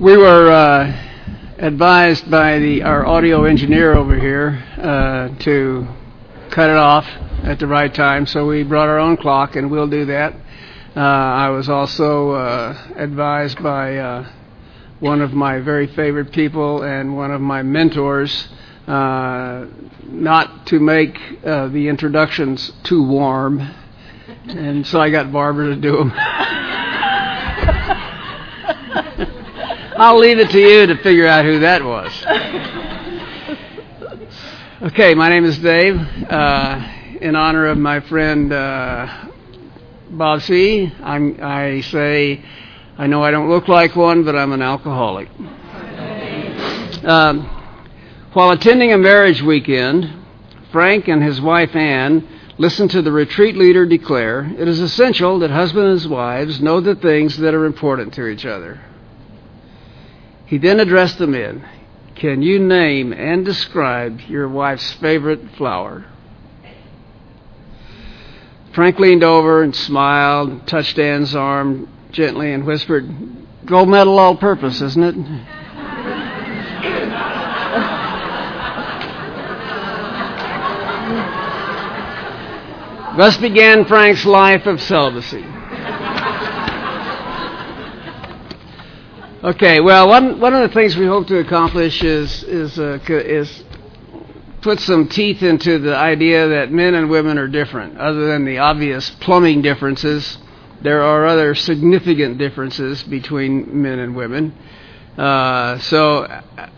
We were advised by our audio engineer over here to cut it off at the right time, so we brought our own clock, and we'll do that. I was also advised by one of my very favorite people and one of my mentors not to make the introductions too warm, and so I got Barbara to do them. I'll leave it to you to figure out who that was. Okay, my name is Dave. In honor of my friend Bob C., I say, I know I don't look like one, but I'm an alcoholic. While attending a marriage weekend, Frank and his wife Ann listened to the retreat leader declare, "It is essential that husbands and wives know the things that are important to each other." He then addressed the men. "Can you name and describe your wife's favorite flower?" Frank leaned over and smiled, and touched Ann's arm gently and whispered, "Gold medal all-purpose, isn't it?" Thus began Frank's life of celibacy. Okay, well, one of the things we hope to accomplish is put some teeth into the idea that men and women are different. Other than the obvious plumbing differences, there are other significant differences between men and women. So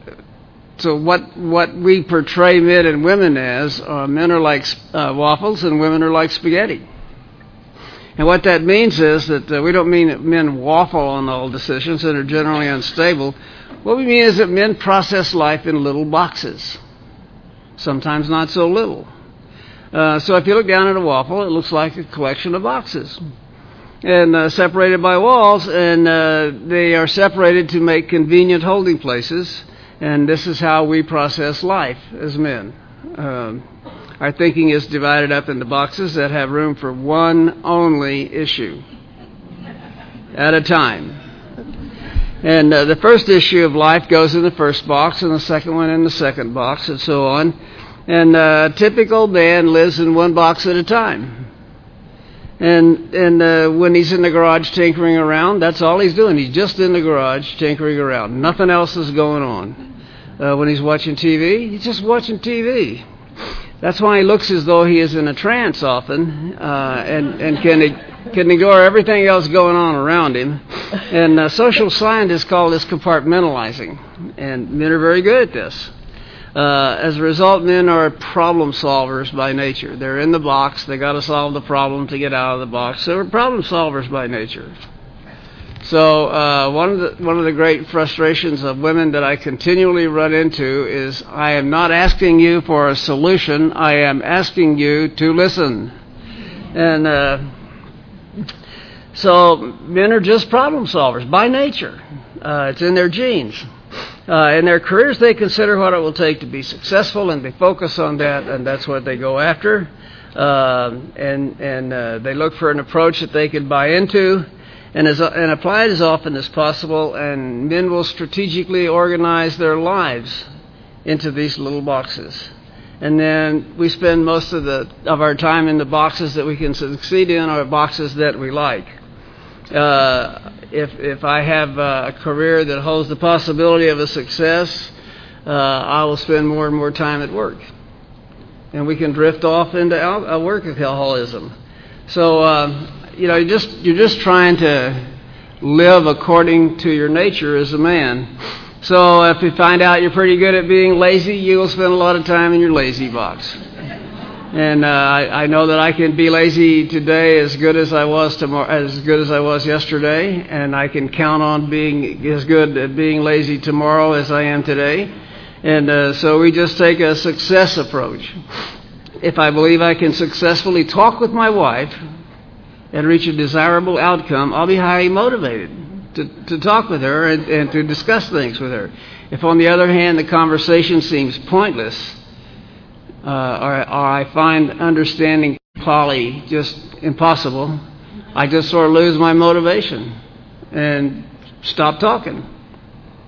what we portray men and women as, men are like waffles and women are like spaghetti. And what that means is that we don't mean that men waffle on all decisions and are generally unstable. What we mean is that men process life in little boxes, sometimes not so little. So if you look down at a waffle, it looks like a collection of boxes, and separated by walls, and they are separated to make convenient holding places, and this is how we process life as men. Our thinking is divided up into boxes that have room for one only issue at a time. And the first issue of life goes in the first box, and the second one in the second box, and so on. And a typical man lives in one box at a time. And when he's in the garage tinkering around, that's all he's doing. He's just in the garage tinkering around. Nothing else is going on. When he's watching TV, he's just watching TV. That's why he looks as though he is in a trance often, and can ignore everything else going on around him. And social scientists call this compartmentalizing, and men are very good at this. As a result, men are problem solvers by nature. They're in the box. They got to solve the problem to get out of the box. So we're problem solvers by nature. So one of the great frustrations of women that I continually run into is, I am not asking you for a solution. I am asking you to listen. And so men are just problem solvers by nature. It's in their genes. In their careers, they consider what it will take to be successful, and they focus on that, and that's what they go after. And they look for an approach that they can buy into, and apply it as often as possible. And men will strategically organize their lives into these little boxes. And then we spend most of our time in the boxes that we can succeed in, or boxes that we like. If I have a career that holds the possibility of a success, I will spend more and more time at work, and we can drift off into workaholism. So you're just trying to live according to your nature as a man. So if you find out you're pretty good at being lazy, you will spend a lot of time in your lazy box. And I know that I can be lazy today as good as I was yesterday, and I can count on being as good at being lazy tomorrow as I am today. And so we just take a success approach. If I believe I can successfully talk with my wife and reach a desirable outcome, I'll be highly motivated to talk with her and to discuss things with her. If, on the other hand, the conversation seems pointless, or I find understanding Polly just impossible, I just sort of lose my motivation and stop talking.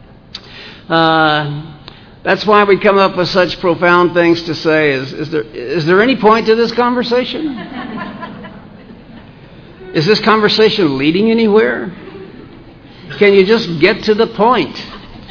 That's why we come up with such profound things to say. Is there any point to this conversation? Is this conversation leading anywhere? Can you just get to the point?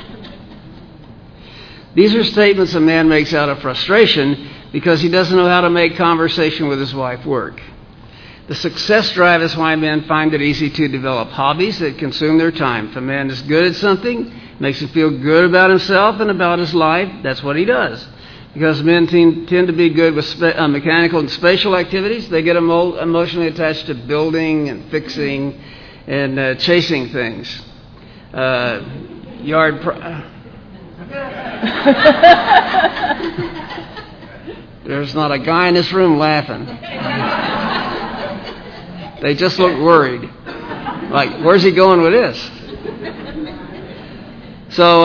These are statements a man makes out of frustration because he doesn't know how to make conversation with his wife work. The success drive is why men find it easy to develop hobbies that consume their time. If a man is good at something, makes him feel good about himself and about his life, that's what he does. Because men tend to be good with mechanical and spatial activities, they get emotionally attached to building and fixing and chasing things. There's not a guy in this room laughing. They just look worried. Like, where's he going with this? So,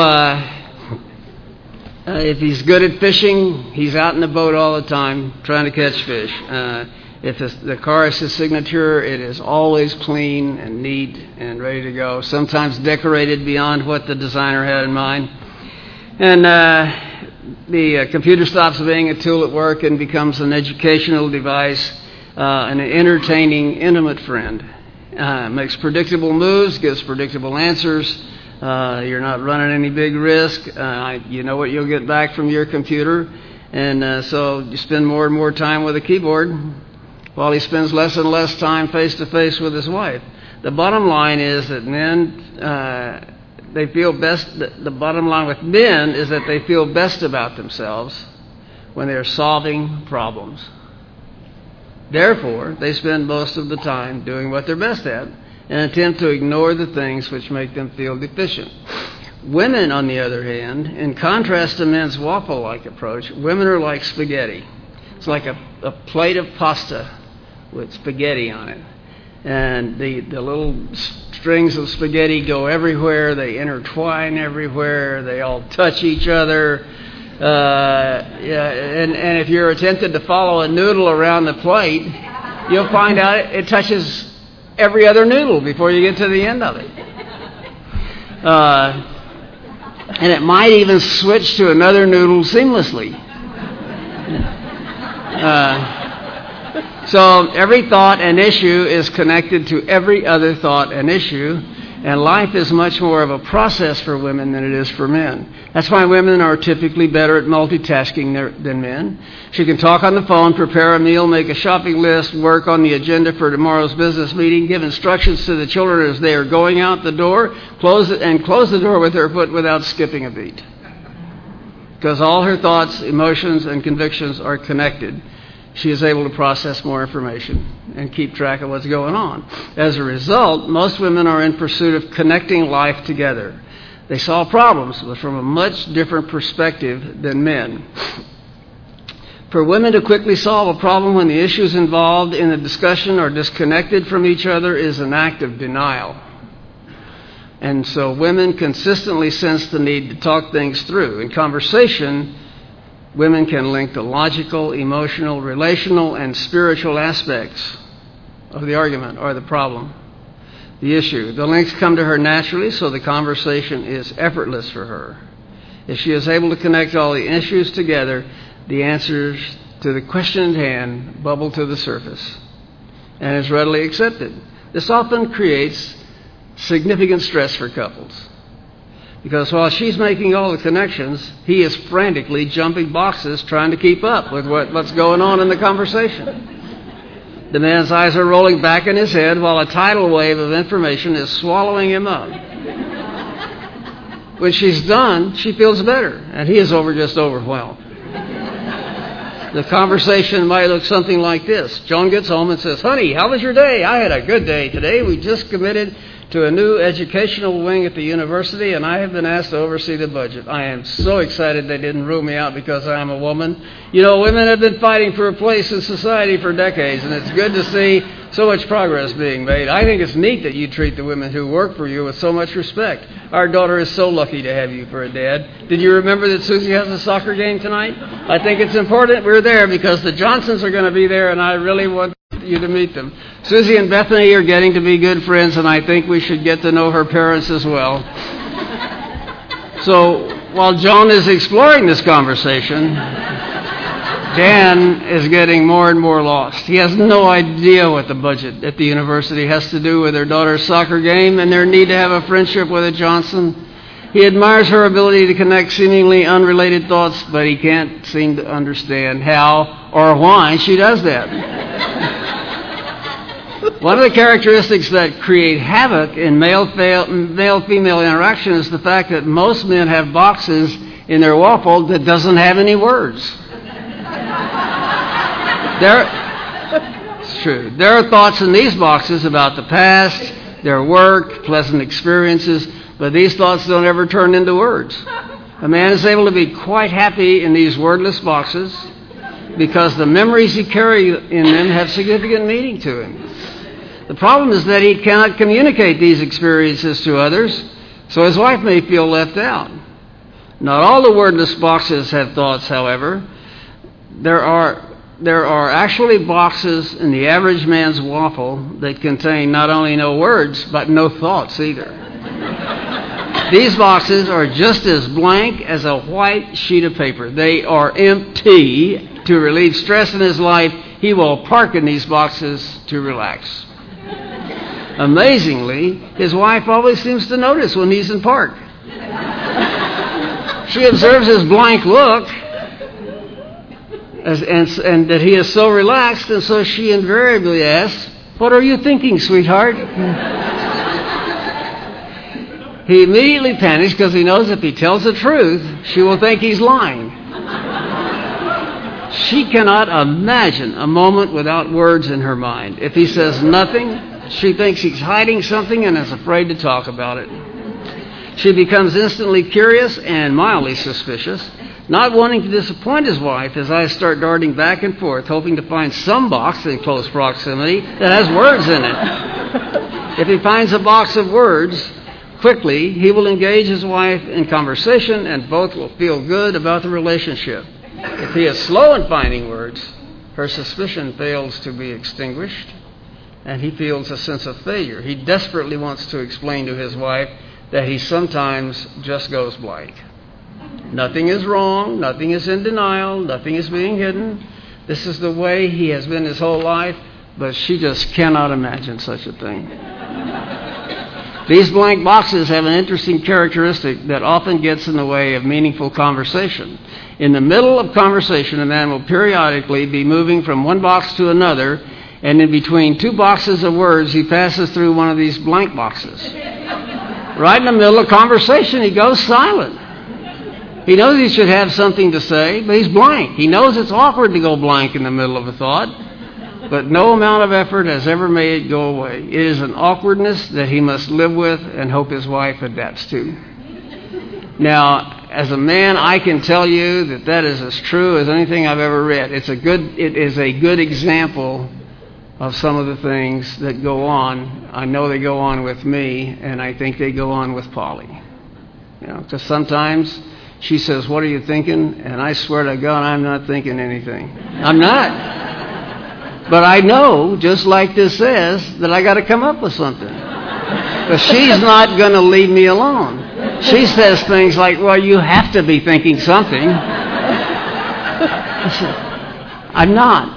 if he's good at fishing, he's out in the boat all the time trying to catch fish. If the car is his signature, it is always clean and neat and ready to go, sometimes decorated beyond what the designer had in mind. And the computer stops being a tool at work and becomes an educational device, an entertaining, intimate friend. Makes predictable moves, gives predictable answers. You're not running any big risk. You know what you'll get back from your computer. And so you spend more and more time with a keyboard while he spends less and less time face-to-face with his wife. The bottom line is that men, they feel best. The bottom line with men is that they feel best about themselves when they're solving problems. Therefore, they spend most of the time doing what they're best at and attempt to ignore the things which make them feel deficient. Women, on the other hand, in contrast to men's waffle-like approach, women are like spaghetti. It's like a plate of pasta with spaghetti on it. And the little strings of spaghetti go everywhere. They intertwine everywhere. They all touch each other. And if you're tempted to follow a noodle around the plate, you'll find out it touches every other noodle before you get to the end of it. And it might even switch to another noodle seamlessly. So every thought and issue is connected to every other thought and issue, and life is much more of a process for women than it is for men. That's why women are typically better at multitasking than men. She can talk on the phone, prepare a meal, make a shopping list, work on the agenda for tomorrow's business meeting, give instructions to the children as they are going out the door, close the door with her foot without skipping a beat. Because all her thoughts, emotions, and convictions are connected. She is able to process more information and keep track of what's going on. As a result, most women are in pursuit of connecting life together. They solve problems, but from a much different perspective than men. For women to quickly solve a problem when the issues involved in the discussion are disconnected from each other is an act of denial. And so women consistently sense the need to talk things through. In conversation, women can link the logical, emotional, relational, and spiritual aspects of the argument or the problem, the issue. The links come to her naturally, so the conversation is effortless for her. If she is able to connect all the issues together, the answers to the question at hand bubble to the surface and is readily accepted. This often creates significant stress for couples. Because while she's making all the connections, he is frantically jumping boxes trying to keep up with what's going on in the conversation. The man's eyes are rolling back in his head while a tidal wave of information is swallowing him up. When she's done, she feels better, and he is just overwhelmed. The conversation might look something like this. Joan gets home and says, "Honey, how was your day?" "I had a good day today. We just committed to a new educational wing at the university, and I have been asked to oversee the budget. I am so excited they didn't rule me out because I am a woman. You know, women have been fighting for a place in society for decades, and it's good to see so much progress being made. I think it's neat that you treat the women who work for you with so much respect. Our daughter is so lucky to have you for a dad. Did you remember that Susie has a soccer game tonight? I think it's important we're there because the Johnsons are going to be there, and I really want you to meet them. Susie and Bethany are getting to be good friends, and I think we should get to know her parents as well." So while Joan is exploring this conversation, Dan is getting more and more lost. He has no idea what the budget at the university has to do with their daughter's soccer game and their need to have a friendship with a Johnson. He admires her ability to connect seemingly unrelated thoughts, but he can't seem to understand how or why she does that. One of the characteristics that create havoc in male-female interaction is the fact that most men have boxes in their waffle that doesn't have any words. It's true. There are thoughts in these boxes about the past, their work, pleasant experiences, but these thoughts don't ever turn into words. A man is able to be quite happy in these wordless boxes because the memories he carries in them have significant meaning to him. The problem is that he cannot communicate these experiences to others, so his wife may feel left out. Not all the wordless boxes have thoughts, however. There are actually boxes in the average man's waffle that contain not only no words, but no thoughts either. These boxes are just as blank as a white sheet of paper. They are empty. To relieve stress in his life, he will park in these boxes to relax. Amazingly, his wife always seems to notice when he's in park. She observes his blank look and that he is so relaxed, and so she invariably asks, "What are you thinking, sweetheart?" He immediately panics because he knows if he tells the truth, she will think he's lying. She cannot imagine a moment without words in her mind. If he says nothing, she thinks he's hiding something and is afraid to talk about it. She becomes instantly curious and mildly suspicious, not wanting to disappoint his wife as I start darting back and forth, hoping to find some box in close proximity that has words in it. If he finds a box of words, quickly he will engage his wife in conversation and both will feel good about the relationship. If he is slow in finding words, her suspicion fails to be extinguished and he feels a sense of failure. He desperately wants to explain to his wife that he sometimes just goes blank. Nothing is wrong, nothing is in denial, nothing is being hidden. This is the way he has been his whole life, but she just cannot imagine such a thing. These blank boxes have an interesting characteristic that often gets in the way of meaningful conversation. In the middle of conversation, a man will periodically be moving from one box to another, and in between two boxes of words, he passes through one of these blank boxes. Right in the middle of conversation, he goes silent. He knows he should have something to say, but he's blank. He knows it's awkward to go blank in the middle of a thought, but no amount of effort has ever made it go away. It is an awkwardness that he must live with and hope his wife adapts to. Now, as a man, I can tell you that that is as true as anything I've ever read. It is a good example of some of the things that go on. I know they go on with me, and I think they go on with Polly. Because sometimes she says, "What are you thinking?" And I swear to God, I'm not thinking anything. I'm not. But I know, just like this says, that I got to come up with something. But she's not going to leave me alone. She says things like, "Well, you have to be thinking something." I'm not.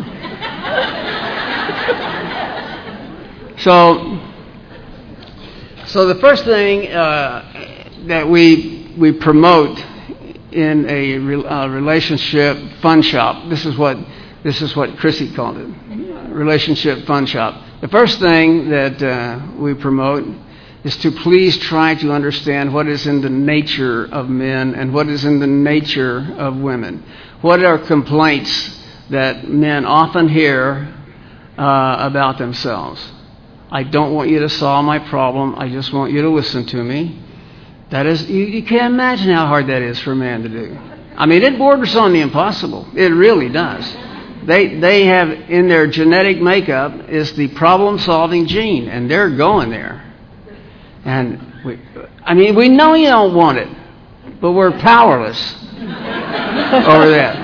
So the first thing that we promote in a relationship fun shop, this is what Chrissy called it, relationship fun shop. The first thing that we promote is to please try to understand what is in the nature of men and what is in the nature of women. What are complaints that men often hear about themselves? "I don't want you to solve my problem. I just want you to listen to me." That is, you can't imagine how hard that is for a man to do. I mean, it borders on the impossible. It really does. They have in their genetic makeup is the problem-solving gene, and they're going there. And we know you don't want it, but we're powerless over that.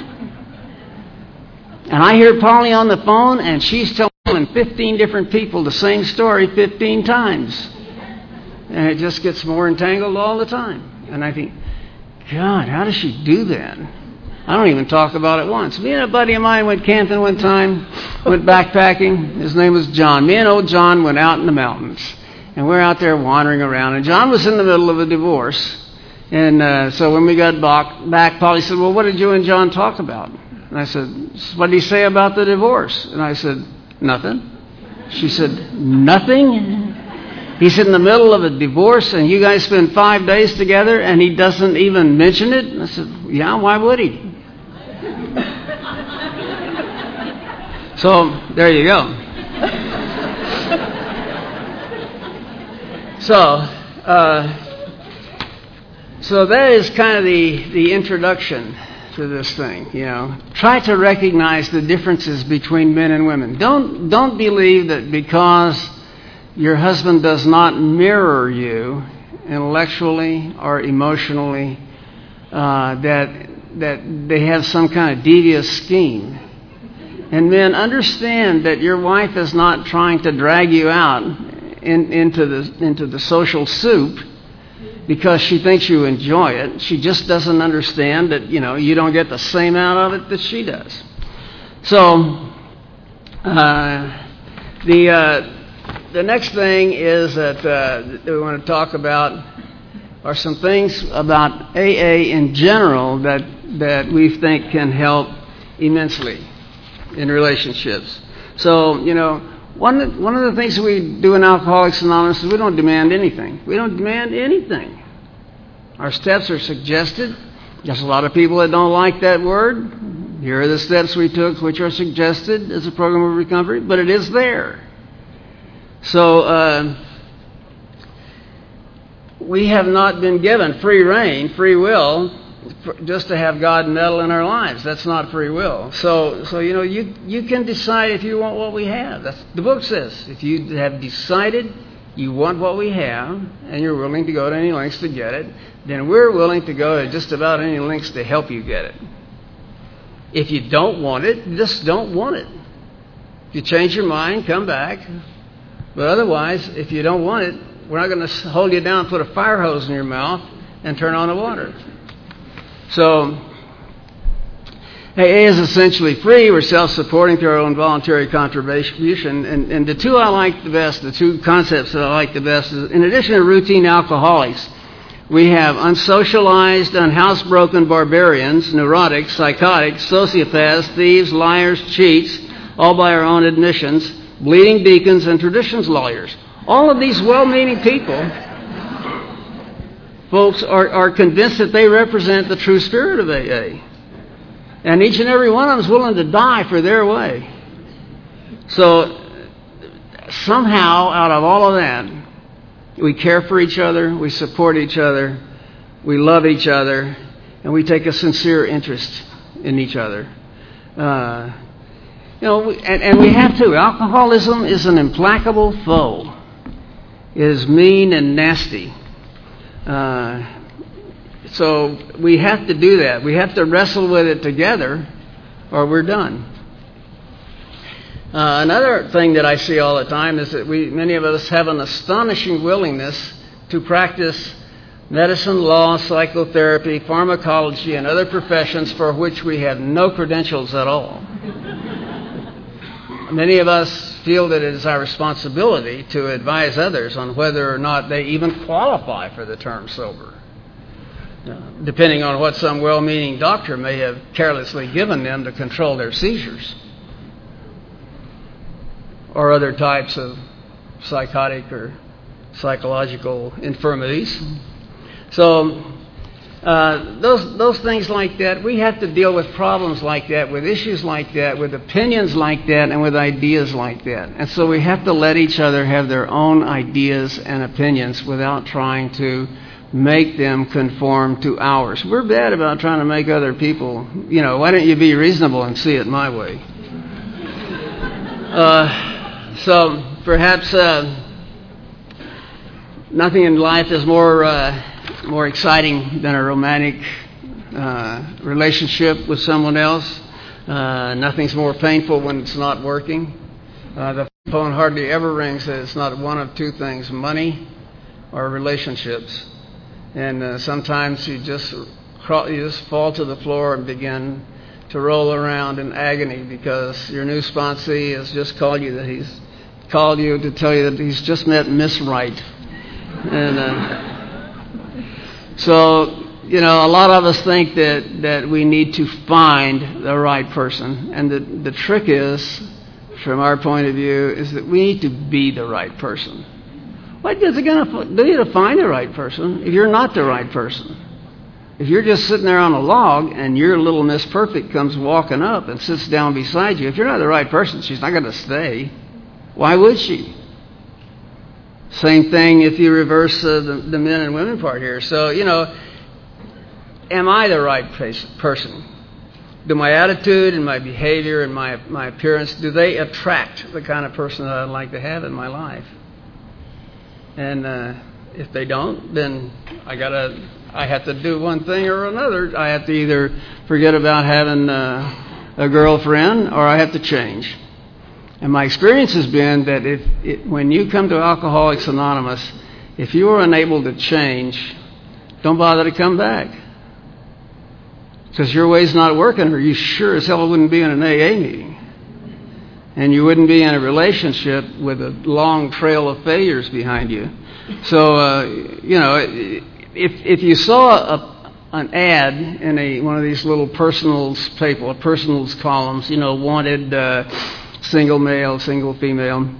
And I hear Polly on the phone, and she's telling 15 different people the same story 15 times. And it just gets more entangled all the time. And I think, God, how does she do that? I don't even talk about it once. Me and a buddy of mine went camping one time, went backpacking. His name was John. Me and old John went out in the mountains, and we're out there wandering around. And John was in the middle of a divorce. And so when we got back, Polly said, well, what did you and John talk about? And I said, what did he say about the divorce? And I said, nothing. She said, nothing? He's in the middle of a divorce and you guys spend 5 days together and he doesn't even mention it? And I said, yeah, why would he? So, there you go. So that is kind of the introduction to this thing, you know. Try to recognize the differences between men and women. Don't believe that because your husband does not mirror you intellectually or emotionally that they have some kind of devious scheme. And men, understand that your wife is not trying to drag you out into the social soup because she thinks you enjoy it. She just doesn't understand that, you know, you don't get the same out of it that she does. So the next thing is that we want to talk about are some things about AA in general that we think can help immensely in relationships. So, you know, one of the things we do in Alcoholics Anonymous is we don't demand anything. We don't demand anything. Our steps are suggested. There's a lot of people that don't like that word. Here are the steps we took which are suggested as a program of recovery, but it is there. So, we have not been given free reign, free will, just to have God meddle in our lives. That's not free will. So you know, you can decide if you want what we have. That's the book says. If you have decided you want what we have and you're willing to go to any lengths to get it, then we're willing to go to just about any lengths to help you get it. If you don't want it, just don't want it. If you change your mind, come back. But otherwise, if you don't want it, we're not going to hold you down, put a fire hose in your mouth, and turn on the water. So, AA is essentially free. We're self-supporting through our own voluntary contribution. And the two I like the best, the two concepts that I like the best, is in addition to routine alcoholics, we have unsocialized, unhousebroken barbarians, neurotics, psychotics, sociopaths, thieves, liars, cheats, all by our own admissions, bleeding deacons, and traditions lawyers. All of these well-meaning people, folks, are convinced that they represent the true spirit of AA. And each and every one of them is willing to die for their way. So somehow, out of all of that, we care for each other, we support each other, we love each other, and we take a sincere interest in each other. You know, and we have to. Alcoholism is an implacable foe. It is mean and nasty. So we have to do that. We have to wrestle with it together, or we're done. Another thing that I see all the time is that many of us have an astonishing willingness to practice medicine, law, psychotherapy, pharmacology, and other professions for which we have no credentials at all. Many of us feel that it is our responsibility to advise others on whether or not they even qualify for the term sober, depending on what some well-meaning doctor may have carelessly given them to control their seizures or other types of psychotic or psychological infirmities. So those things like that, we have to deal with problems like that, with issues like that, with opinions like that, and with ideas like that. And so we have to let each other have their own ideas and opinions without trying to make them conform to ours. We're bad about trying to make other people, you know, why don't you be reasonable and see it my way? So perhaps nothing in life is more exciting than a romantic relationship with someone else. Nothing's more painful when it's not working. The phone hardly ever rings that it's not one of two things, money or relationships. And sometimes you just you just fall to the floor and begin to roll around in agony because your new sponsee has just called you to tell you that he's just met Miss Right. And so, a lot of us think that we need to find the right person. And the trick is, from our point of view, is that we need to be the right person. What is it going to do you to find the right person if you're not the right person? If you're just sitting there on a log and your little Miss Perfect comes walking up and sits down beside you, if you're not the right person, she's not going to stay. Why would she? Same thing if you reverse the men and women part here. So, am I the right person? Do my attitude and my behavior and my appearance, do they attract the kind of person that I'd like to have in my life? And if they don't, then I have to do one thing or another. I have to either forget about having a girlfriend or I have to change. And my experience has been that when you come to Alcoholics Anonymous, if you are unable to change, don't bother to come back. Because your way's not working, or you sure as hell wouldn't be in an AA meeting. And you wouldn't be in a relationship with a long trail of failures behind you. So, if you saw an ad in one of these little personals columns, wanted single male, single female,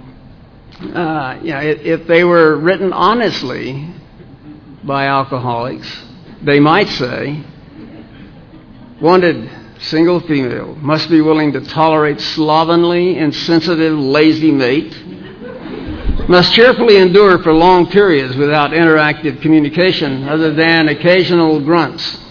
if they were written honestly by alcoholics, they might say, wanted single female, must be willing to tolerate slovenly, insensitive, lazy mate, must cheerfully endure for long periods without interactive communication other than occasional grunts,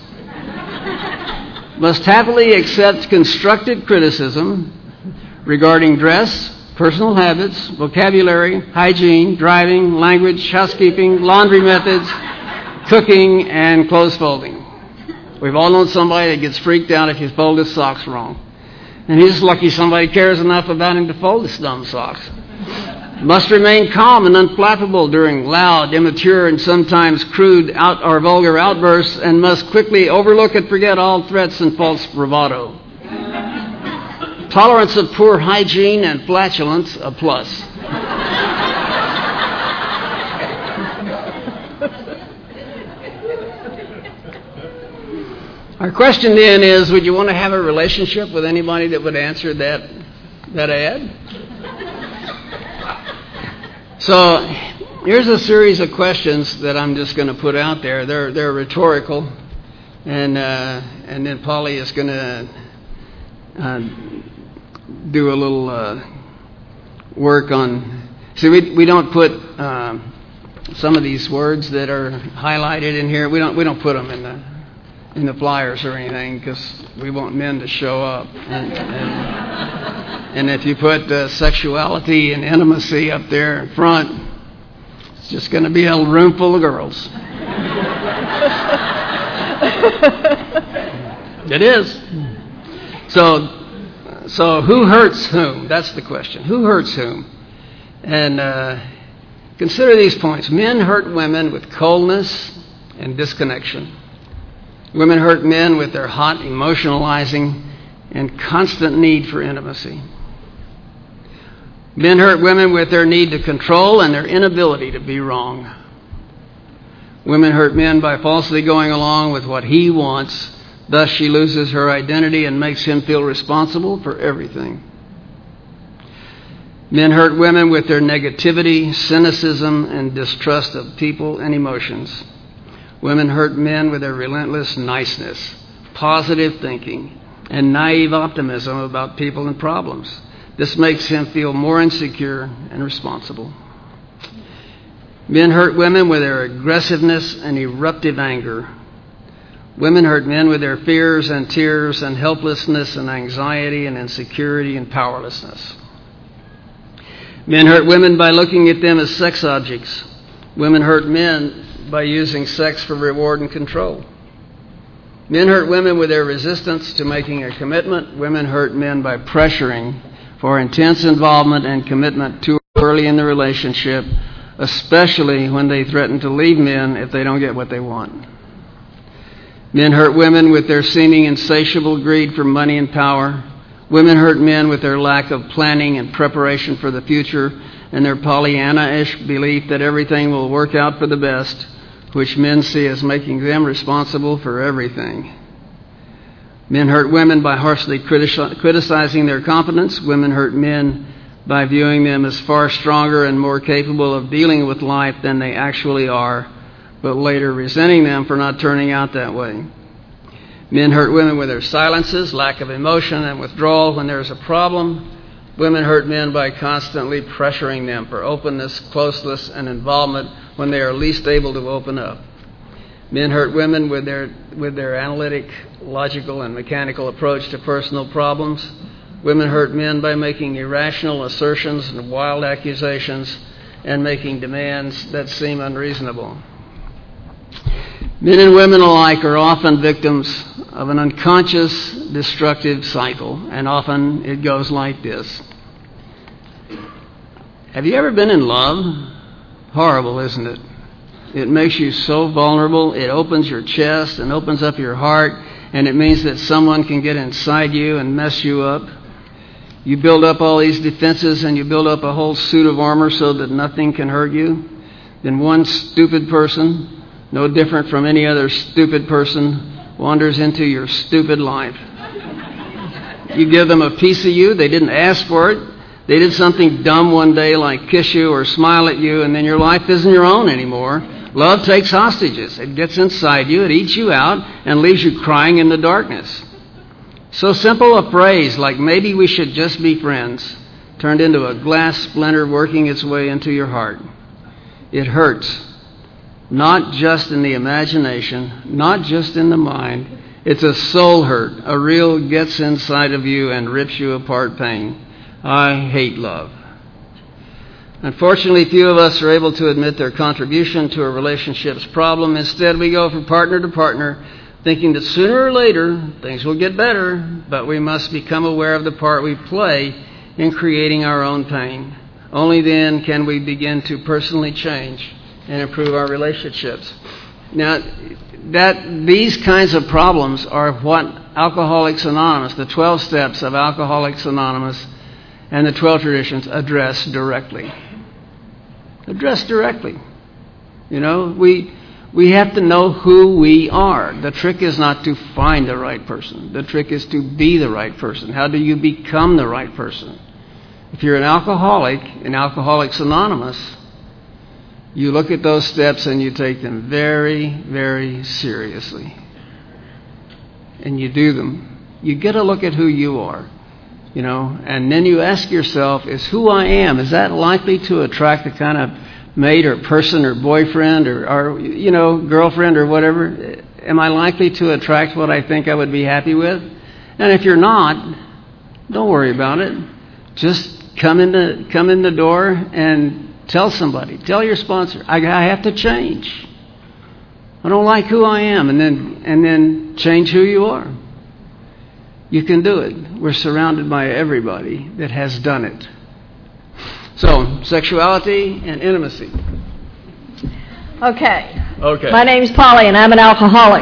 must happily accept constructive criticism regarding dress, personal habits, vocabulary, hygiene, driving, language, housekeeping, laundry methods, cooking, and clothes folding. We've all known somebody that gets freaked out if you fold his socks wrong. And he's lucky somebody cares enough about him to fold his dumb socks. Must remain calm and unflappable during loud, immature, and sometimes crude or vulgar outbursts, and must quickly overlook and forget all threats and false bravado. Tolerance of poor hygiene and flatulence, a plus. Our question then is, would you want to have a relationship with anybody that would answer that ad? So here's a series of questions that I'm just going to put out there. They're rhetorical, and then Polly is going to do a little work on. See, we don't put some of these words that are highlighted in here. We don't put them in the flyers or anything because we want men to show up. And if you put sexuality and intimacy up there in front, it's just going to be a room full of girls. It is. So who hurts whom? That's the question. Who hurts whom? And consider these points. Men hurt women with coldness and disconnection. Women hurt men with their hot, emotionalizing, and constant need for intimacy. Men hurt women with their need to control and their inability to be wrong. Women hurt men by falsely going along with what he wants. Thus, she loses her identity and makes him feel responsible for everything. Men hurt women with their negativity, cynicism, and distrust of people and emotions. Women hurt men with their relentless niceness, positive thinking, and naive optimism about people and problems. This makes him feel more insecure and responsible. Men hurt women with their aggressiveness and eruptive anger. Women hurt men with their fears and tears and helplessness and anxiety and insecurity and powerlessness. Men hurt women by looking at them as sex objects. Women hurt men by using sex for reward and control. Men hurt women with their resistance to making a commitment. Women hurt men by pressuring for intense involvement and commitment too early in the relationship, especially when they threaten to leave men if they don't get what they want. Men hurt women with their seeming insatiable greed for money and power. Women hurt men with their lack of planning and preparation for the future and their Pollyanna-ish belief that everything will work out for the best, which men see as making them responsible for everything. Men hurt women by harshly criticizing their competence. Women hurt men by viewing them as far stronger and more capable of dealing with life than they actually are, but later resenting them for not turning out that way. Men hurt women with their silences, lack of emotion, and withdrawal when there is a problem. Women hurt men by constantly pressuring them for openness, closeness, and involvement when they are least able to open up. Men hurt women with their analytic, logical, and mechanical approach to personal problems. Women hurt men by making irrational assertions and wild accusations and making demands that seem unreasonable. Men and women alike are often victims of an unconscious, destructive cycle, and often it goes like this. Have you ever been in love? Horrible, isn't it? It makes you so vulnerable. It opens your chest and opens up your heart, and it means that someone can get inside you and mess you up. You build up all these defenses, and you build up a whole suit of armor so that nothing can hurt you. Then one stupid person, no different from any other stupid person, wanders into your stupid life. You give them a piece of you. They didn't ask for it. They did something dumb one day like kiss you or smile at you, and then your life isn't your own anymore. Love takes hostages. It gets inside you, it eats you out, and leaves you crying in the darkness. So simple a phrase like maybe we should just be friends turned into a glass splinter working its way into your heart. It hurts. Not just in the imagination, not just in the mind. It's a soul hurt, a real gets inside of you and rips you apart pain. I hate love. Unfortunately, few of us are able to admit their contribution to a relationship's problem. Instead, we go from partner to partner, thinking that sooner or later things will get better, but we must become aware of the part we play in creating our own pain. Only then can we begin to personally change and improve our relationships. Now, these kinds of problems are what Alcoholics Anonymous, the 12 steps of Alcoholics Anonymous and the 12 traditions address directly. Address directly. You know, we have to know who we are. The trick is not to find the right person. The trick is to be the right person. How do you become the right person? If you're an alcoholic in Alcoholics Anonymous, you look at those steps and you take them very, very seriously. And you do them. You get a look at who you are, you know, and then you ask yourself, is who I am, is that likely to attract the kind of mate or person or boyfriend or you know, girlfriend or whatever? Am I likely to attract what I think I would be happy with? And if you're not, don't worry about it. Just come in the door and tell somebody. Tell your sponsor, I have to change. I don't like who I am, and then change who you are. You can do it. We're surrounded by everybody that has done it. So, sexuality and intimacy. Okay. My name's Polly, and I'm an alcoholic.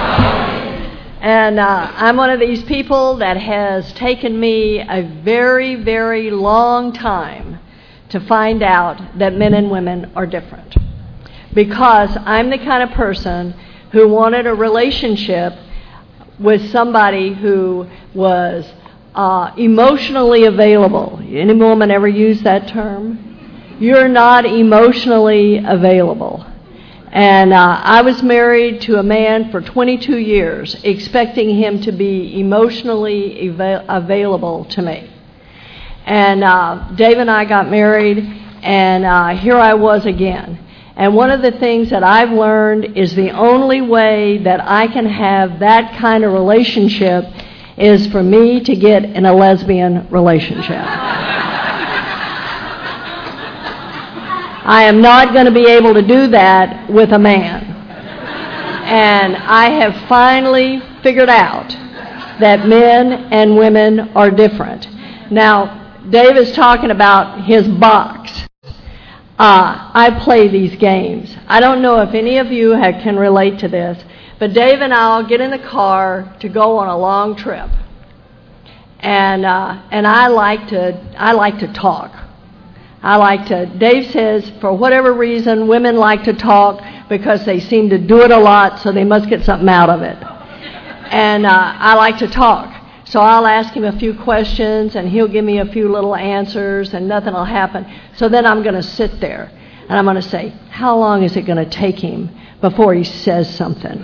And I'm one of these people that has taken me a very, very long time to find out that men and women are different. Because I'm the kind of person who wanted a relationship with somebody who was emotionally available. Any woman ever use that term? You're not emotionally available. And I was married to a man for 22 years, expecting him to be emotionally available to me. And Dave and I got married, and here I was again. And one of the things that I've learned is the only way that I can have that kind of relationship is for me to get in a lesbian relationship. I am not going to be able to do that with a man. And I have finally figured out that men and women are different. Now, Dave is talking about his box. I play these games. I don't know if any of you can relate to this, But Dave and I will get in the car to go on a long trip. And I like to talk. Dave says, for whatever reason, women like to talk because they seem to do it a lot, so they must get something out of it. And I like to talk. So I'll ask him a few questions, and he'll give me a few little answers, and nothing will happen. So then I'm going to sit there, and I'm going to say, how long is it going to take him before he says something?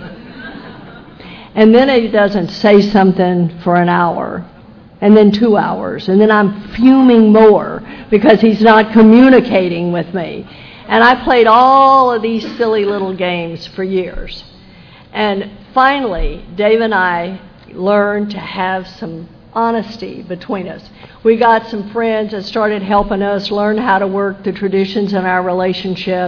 And then he doesn't say something for an hour, and then 2 hours, and then I'm fuming more because he's not communicating with me. And I played all of these silly little games for years. And finally, Dave and I learned to have some honesty between us. We got some friends that started helping us learn how to work the traditions in our relationship.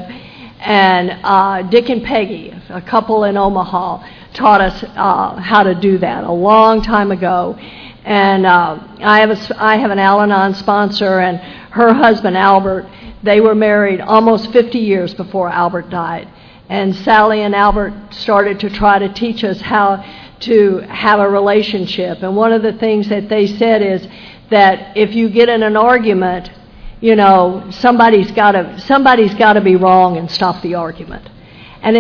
And Dick and Peggy, a couple in Omaha, taught us how to do that a long time ago. And I have an Al-Anon sponsor, and her husband, Albert, they were married almost 50 years before Albert died. And Sally and Albert started to try to teach us how to have a relationship. And one of the things that they said is that if you get in an argument, somebody's got to be wrong and stop the argument. And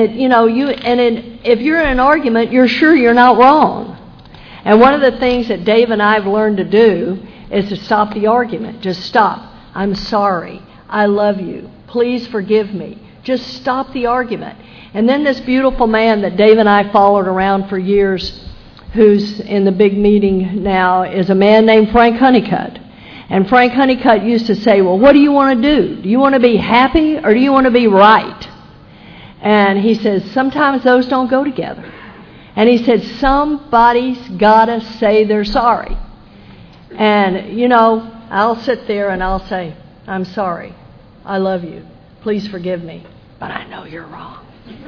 if you're in an argument, you're sure you're not wrong. And one of the things that Dave and I have learned to do is to stop the argument. Just stop. I'm sorry. I love you. Please forgive me. Just stop the argument. And then this beautiful man that Dave and I followed around for years, who's in the big meeting now, is a man named Frank Honeycutt. And Frank Honeycutt used to say, well, what do you want to do? Do you want to be happy or do you want to be right? And he says, sometimes those don't go together. And he said, somebody's got to say they're sorry. And, I'll sit there and I'll say, I'm sorry. I love you. Please forgive me. But I know you're wrong.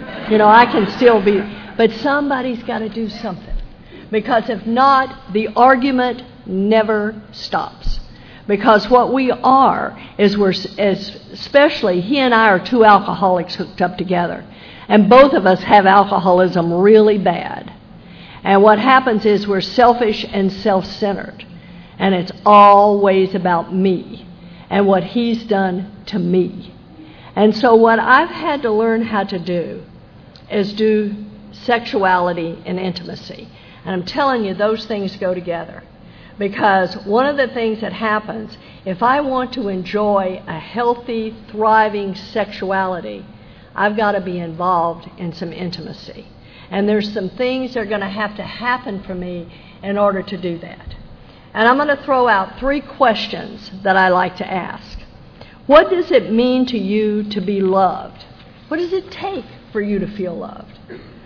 I can still be, but somebody's got to do something. Because if not, the argument never stops. Because what we are is especially he and I are two alcoholics hooked up together. And both of us have alcoholism really bad. And what happens is we're selfish and self-centered. And it's always about me and what he's done to me. And so what I've had to learn how to do is do sexuality and intimacy. And I'm telling you, those things go together. Because one of the things that happens, if I want to enjoy a healthy, thriving sexuality, I've got to be involved in some intimacy. And there's some things that are going to have to happen for me in order to do that. And I'm going to throw out 3 questions that I like to ask. What does it mean to you to be loved? What does it take for you to feel loved?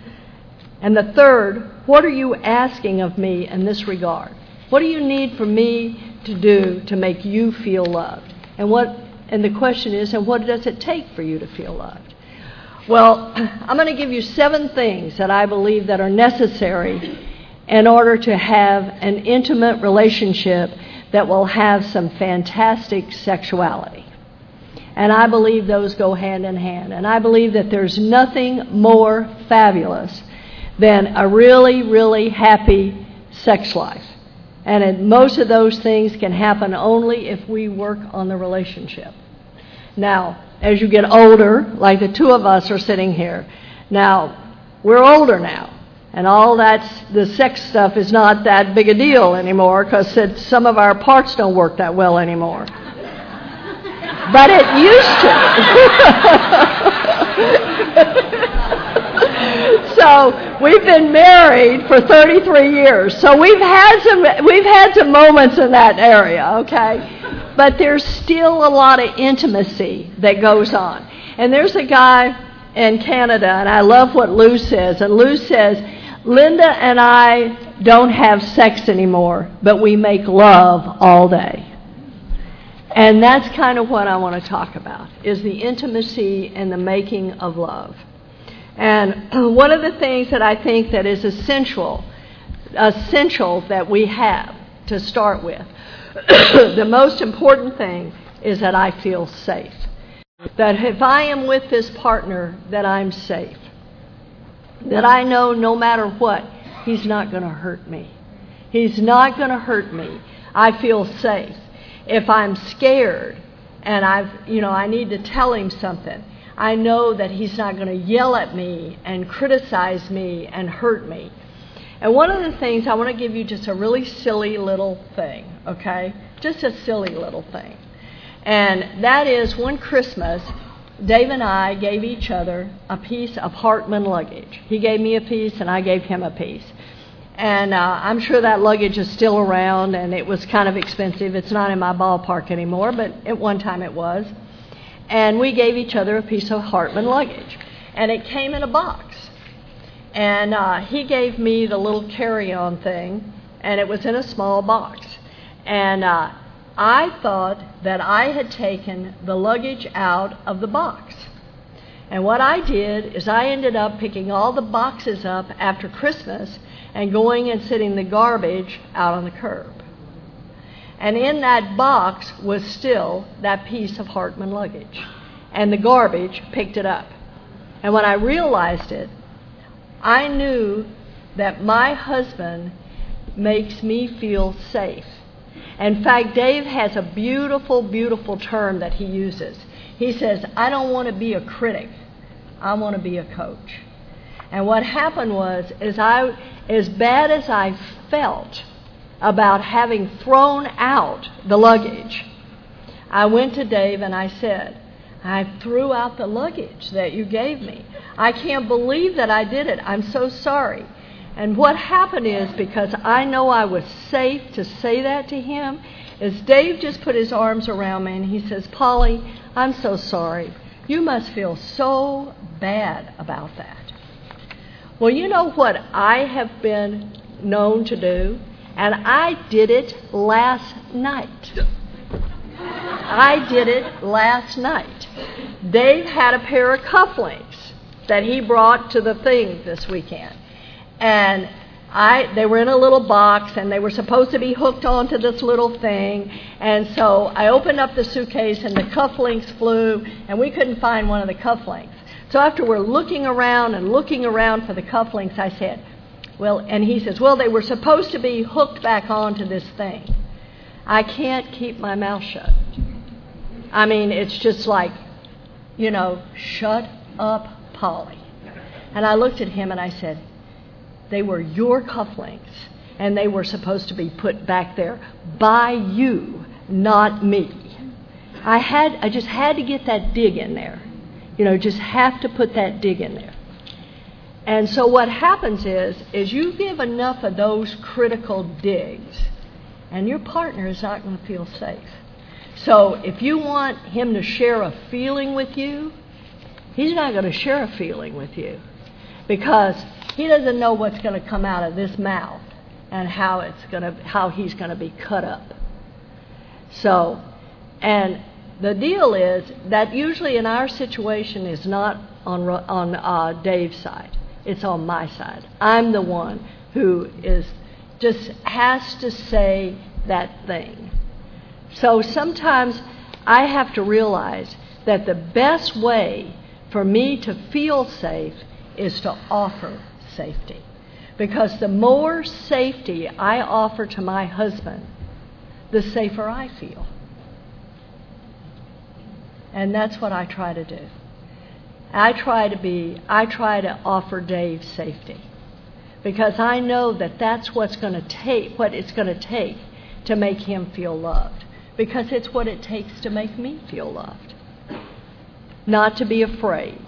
And the third, what are you asking of me in this regard? What do you need for me to do to make you feel loved? And the question is, and what does it take for you to feel loved? Well, I'm going to give you 7 things that I believe that are necessary in order to have an intimate relationship that will have some fantastic sexuality. And I believe those go hand in hand. And I believe that there's nothing more fabulous than a really, really happy sex life. And most of those things can happen only if we work on the relationship. Now, as you get older, like the 2 of us are sitting here, now, we're older now. And all the sex stuff is not that big a deal anymore because some of our parts don't work that well anymore. But it used to. So we've been married for 33 years. So we've had some moments in that area, okay? But there's still a lot of intimacy that goes on. And there's a guy in Canada, and I love what Lou says. And Lou says, Linda and I don't have sex anymore, but we make love all day. And that's kind of what I want to talk about, is the intimacy and the making of love. And one of the things that I think that is essential that we have to start with, the most important thing is that I feel safe. That if I am with this partner, that I'm safe. that I know no matter what, he's not going to hurt me. He's not going to hurt me. I feel safe. If I'm scared and I need to tell him something, I know that he's not going to yell at me and criticize me and hurt me. And one of the things, I want to give you just a really silly little thing, okay? Just a silly little thing. And that is, one Christmas, Dave and I gave each other a piece of Hartman luggage. He gave me a piece and I gave him a piece. And I'm sure that luggage is still around, and it was kind of expensive. It's not in my ballpark anymore, but at one time it was. And we gave each other a piece of Hartman luggage. And it came in a box. And he gave me the little carry-on thing, and it was in a small box. And I thought that I had taken the luggage out of the box. And what I did is I ended up picking all the boxes up after Christmas and going and sitting the garbage out on the curb. And in that box was still that piece of Hartman luggage. And the garbage picked it up. And when I realized it, I knew that my husband makes me feel safe. In fact, Dave has a beautiful, beautiful term that he uses. He says, I don't want to be a critic. I want to be a coach. And what happened was, as bad as I felt about having thrown out the luggage, I went to Dave and I said, I threw out the luggage that you gave me. I can't believe that I did it. I'm so sorry. And what happened is, because I know I was safe to say that to him, is Dave just put his arms around me and he says, Polly, I'm so sorry. You must feel so bad about that. Well, you know what I have been known to do? And I did it last night. I did it last night. Dave had a pair of cufflinks that he brought to the thing this weekend. And they were in a little box, and they were supposed to be hooked onto this little thing. And so I opened up the suitcase, and the cufflinks flew, and we couldn't find one of the cufflinks. So after we're looking around for the cufflinks, I said, and he says, they were supposed to be hooked back onto this thing. I can't keep my mouth shut. I mean, it's just like, shut up, Polly. And I looked at him and I said, they were your cufflinks, and they were supposed to be put back there by you, not me. I just had to get that dig in there. Just have to put that dig in there. And so what happens is you give enough of those critical digs, and your partner is not going to feel safe. So if you want him to share a feeling with you, he's not going to share a feeling with you, because he doesn't know what's going to come out of this mouth and how he's going to be cut up. So, and the deal is that usually in our situation is not on Dave's side. It's on my side. I'm the one who just has to say that thing. So sometimes I have to realize that the best way for me to feel safe is to offer safety. Because the more safety I offer to my husband, the safer I feel. And that's what I try to do. I try to offer Dave safety. Because I know that that's what it's going to take to make him feel loved. Because it's what it takes to make me feel loved. Not to be afraid.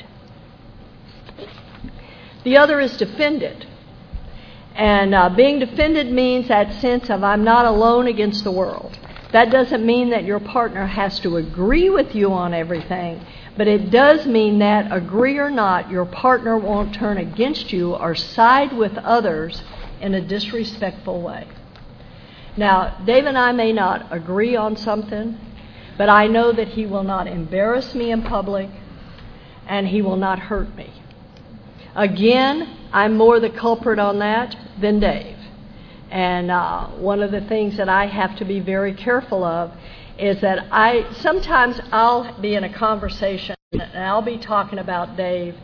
The other is defended. And being defended means that sense of I'm not alone against the world. That doesn't mean that your partner has to agree with you on everything, but it does mean that, agree or not, your partner won't turn against you or side with others in a disrespectful way. Now, Dave and I may not agree on something, but I know that he will not embarrass me in public, and he will not hurt me. Again, I'm more the culprit on that than Dave. And one of the things that I have to be very careful of is that sometimes I'll be in a conversation and I'll be talking about Dave,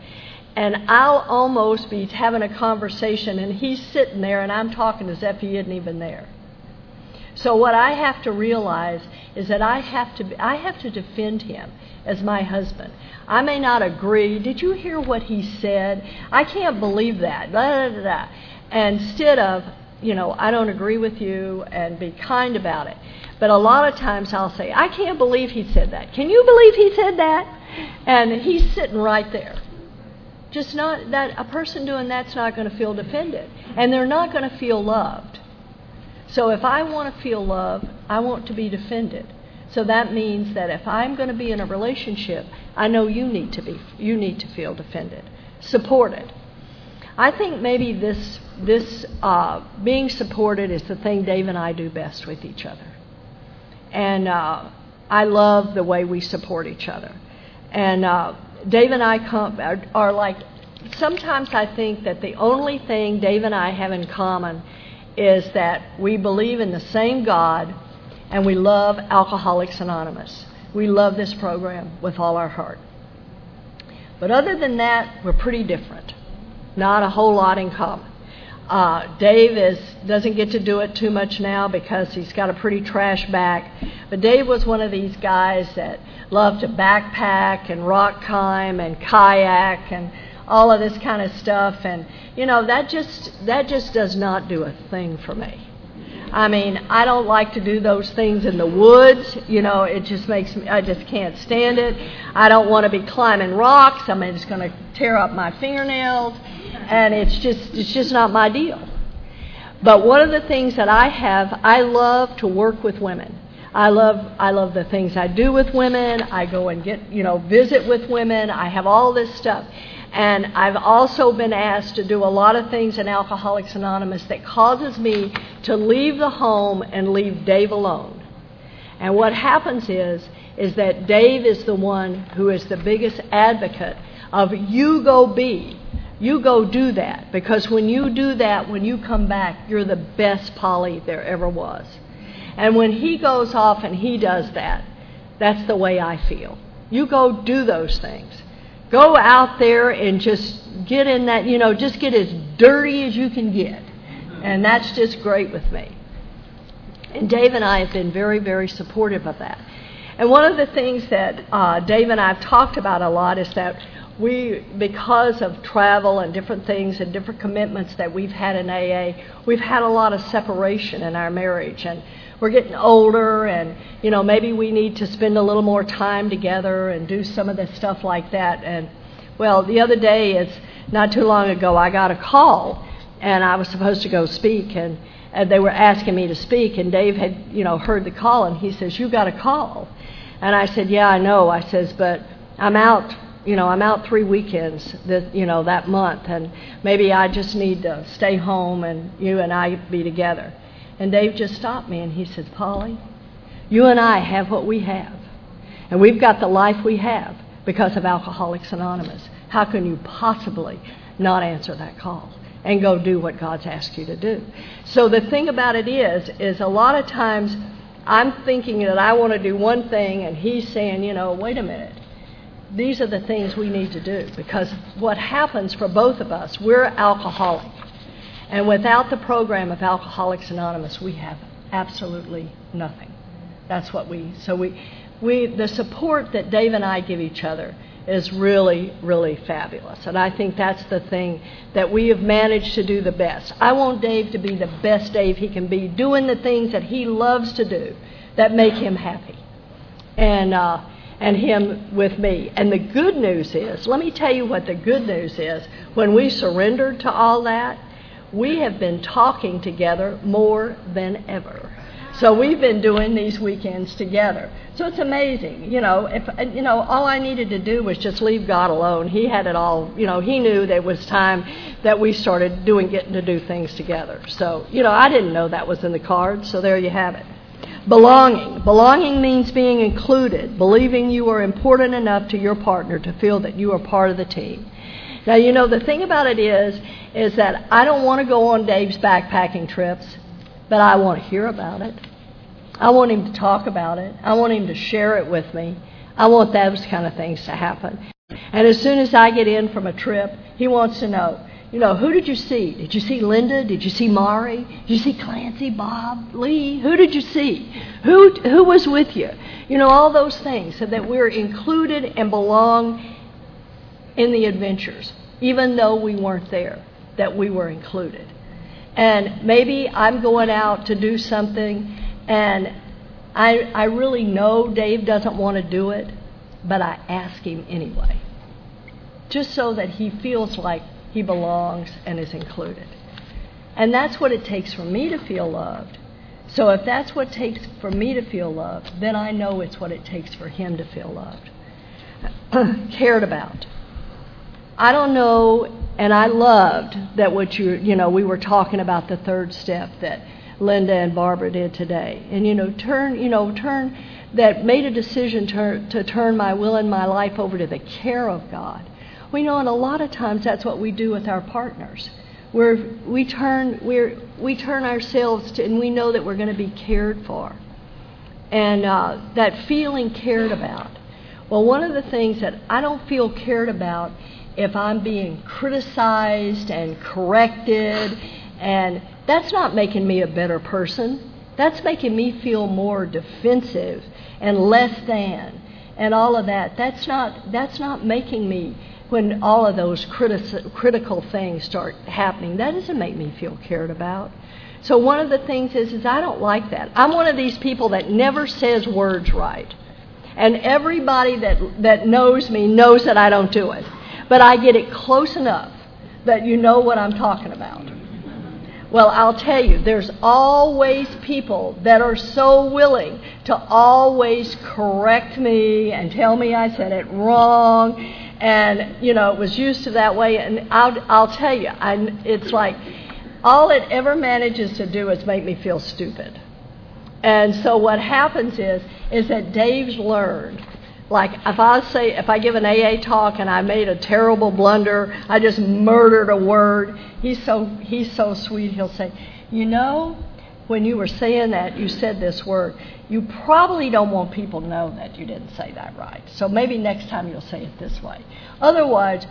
And I'll almost be having a conversation, and he's sitting there, and I'm talking as if he isn't even there. So what I have to realize is that I have to defend him as my husband. I may not agree. Did you hear what he said? I can't believe that. Blah, blah, blah. And instead of, I don't agree with you, and be kind about it. But a lot of times I'll say, I can't believe he said that. Can you believe he said that? And he's sitting right there. Just not that a person doing that's not going to feel defended, and they're not going to feel loved. So if I want to feel loved, I want to be defended. So that means that if I'm going to be in a relationship, I know you need to feel defended, supported. I think maybe this being supported is the thing Dave and I do best with each other, and I love the way we support each other. And Dave and I are like, sometimes I think that the only thing Dave and I have in common is that we believe in the same God, and we love Alcoholics Anonymous. We love this program with all our heart. But other than that, we're pretty different. Not a whole lot in common. Dave doesn't get to do it too much now because he's got a pretty trash back. But Dave was one of these guys that loved to backpack and rock climb and kayak and all of this kind of stuff. And, that just does not do a thing for me. I mean, I don't like to do those things in the woods. It just makes me, I just can't stand it. I don't want to be climbing rocks. I mean, it's going to tear up my fingernails. And it's just not my deal. But one of the things that I love to work with women. I love the things I do with women. I go and visit with women. I have all this stuff. And I've also been asked to do a lot of things in Alcoholics Anonymous that causes me to leave the home and leave Dave alone. And what happens is that Dave is the one who is the biggest advocate of you go be. You go do that, because when you do that, when you come back, you're the best Polly there ever was. And when he goes off and he does that, that's the way I feel. You go do those things. Go out there and just get in that, just get as dirty as you can get. And that's just great with me. And Dave and I have been very, very supportive of that. And one of the things that Dave and I have talked about a lot is that because of travel and different things and different commitments that we've had in AA, we've had a lot of separation in our marriage. And we're getting older, and, maybe we need to spend a little more time together and do some of this stuff like that. And, well, the other day, not too long ago, I got a call, and I was supposed to go speak, and they were asking me to speak, and Dave had, heard the call, and he says, "You got a call?" And I said, "Yeah, I know." I says, "But I'm out. I'm out 3 weekends, that month, and maybe I just need to stay home and you and I be together." And Dave just stopped me and he said, "Polly, you and I have what we have, and we've got the life we have because of Alcoholics Anonymous. How can you possibly not answer that call and go do what God's asked you to do?" So the thing about it is a lot of times I'm thinking that I want to do one thing, and he's saying, wait a minute. These are the things we need to do, because what happens for both of us, we're alcoholic. And without the program of Alcoholics Anonymous, we have absolutely nothing. That's what the support that Dave and I give each other is really, really fabulous. And I think that's the thing that we have managed to do the best. I want Dave to be the best Dave he can be, doing the things that he loves to do that make him happy. And him with me. And the good news is, let me tell you what the good news is. When we surrendered to all that, we have been talking together more than ever. So we've been doing these weekends together. So it's amazing. All I needed to do was just leave God alone. He had it all. He knew there was time that we started getting to do things together. So, I didn't know that was in the cards. So there you have it. Belonging. Belonging means being included, believing you are important enough to your partner to feel that you are part of the team. Now, the thing about it is that I don't want to go on Dave's backpacking trips, but I want to hear about it. I want him to talk about it. I want him to share it with me. I want those kind of things to happen. And as soon as I get in from a trip, he wants to know, who did you see? Did you see Linda? Did you see Mari? Did you see Clancy, Bob, Lee? Who did you see? Who was with you? All those things, so that we're included and belong in the adventures, even though we weren't there, that we were included. And maybe I'm going out to do something, and I really know Dave doesn't want to do it, but I ask him anyway, just so that he feels like he belongs and is included. And that's what it takes for me to feel loved. So if that's what it takes for me to feel loved, then I know it's what it takes for him to feel loved. Cared about. I don't know, and I loved that we were talking about the third step that Linda and Barbara did today. And, that made a decision to turn my will and my life over to the care of God. And a lot of times that's what we do with our partners. We turn ourselves to, and we know that we're going to be cared for. And that feeling cared about. Well, one of the things that I don't feel cared about if I'm being criticized and corrected, and that's not making me a better person. That's making me feel more defensive and less than, and all of that. That's not making me, when all of those critical things start happening, that doesn't make me feel cared about. So one of the things is I don't like that. I'm one of these people that never says words right. And everybody that knows me knows that I don't do it. But I get it close enough that you know what I'm talking about. Well, I'll tell you, there's always people that are so willing to always correct me and tell me I said it wrong. And, it was used to that way. And I'll tell you, it's like all it ever manages to do is make me feel stupid. And so what happens is that Dave's learned. Like if I give an AA talk and I made a terrible blunder, I just murdered a word, he's so sweet, he'll say, when you were saying that, you said this word, you probably don't want people to know that you didn't say that right. So maybe next time you'll say it this way. Otherwise,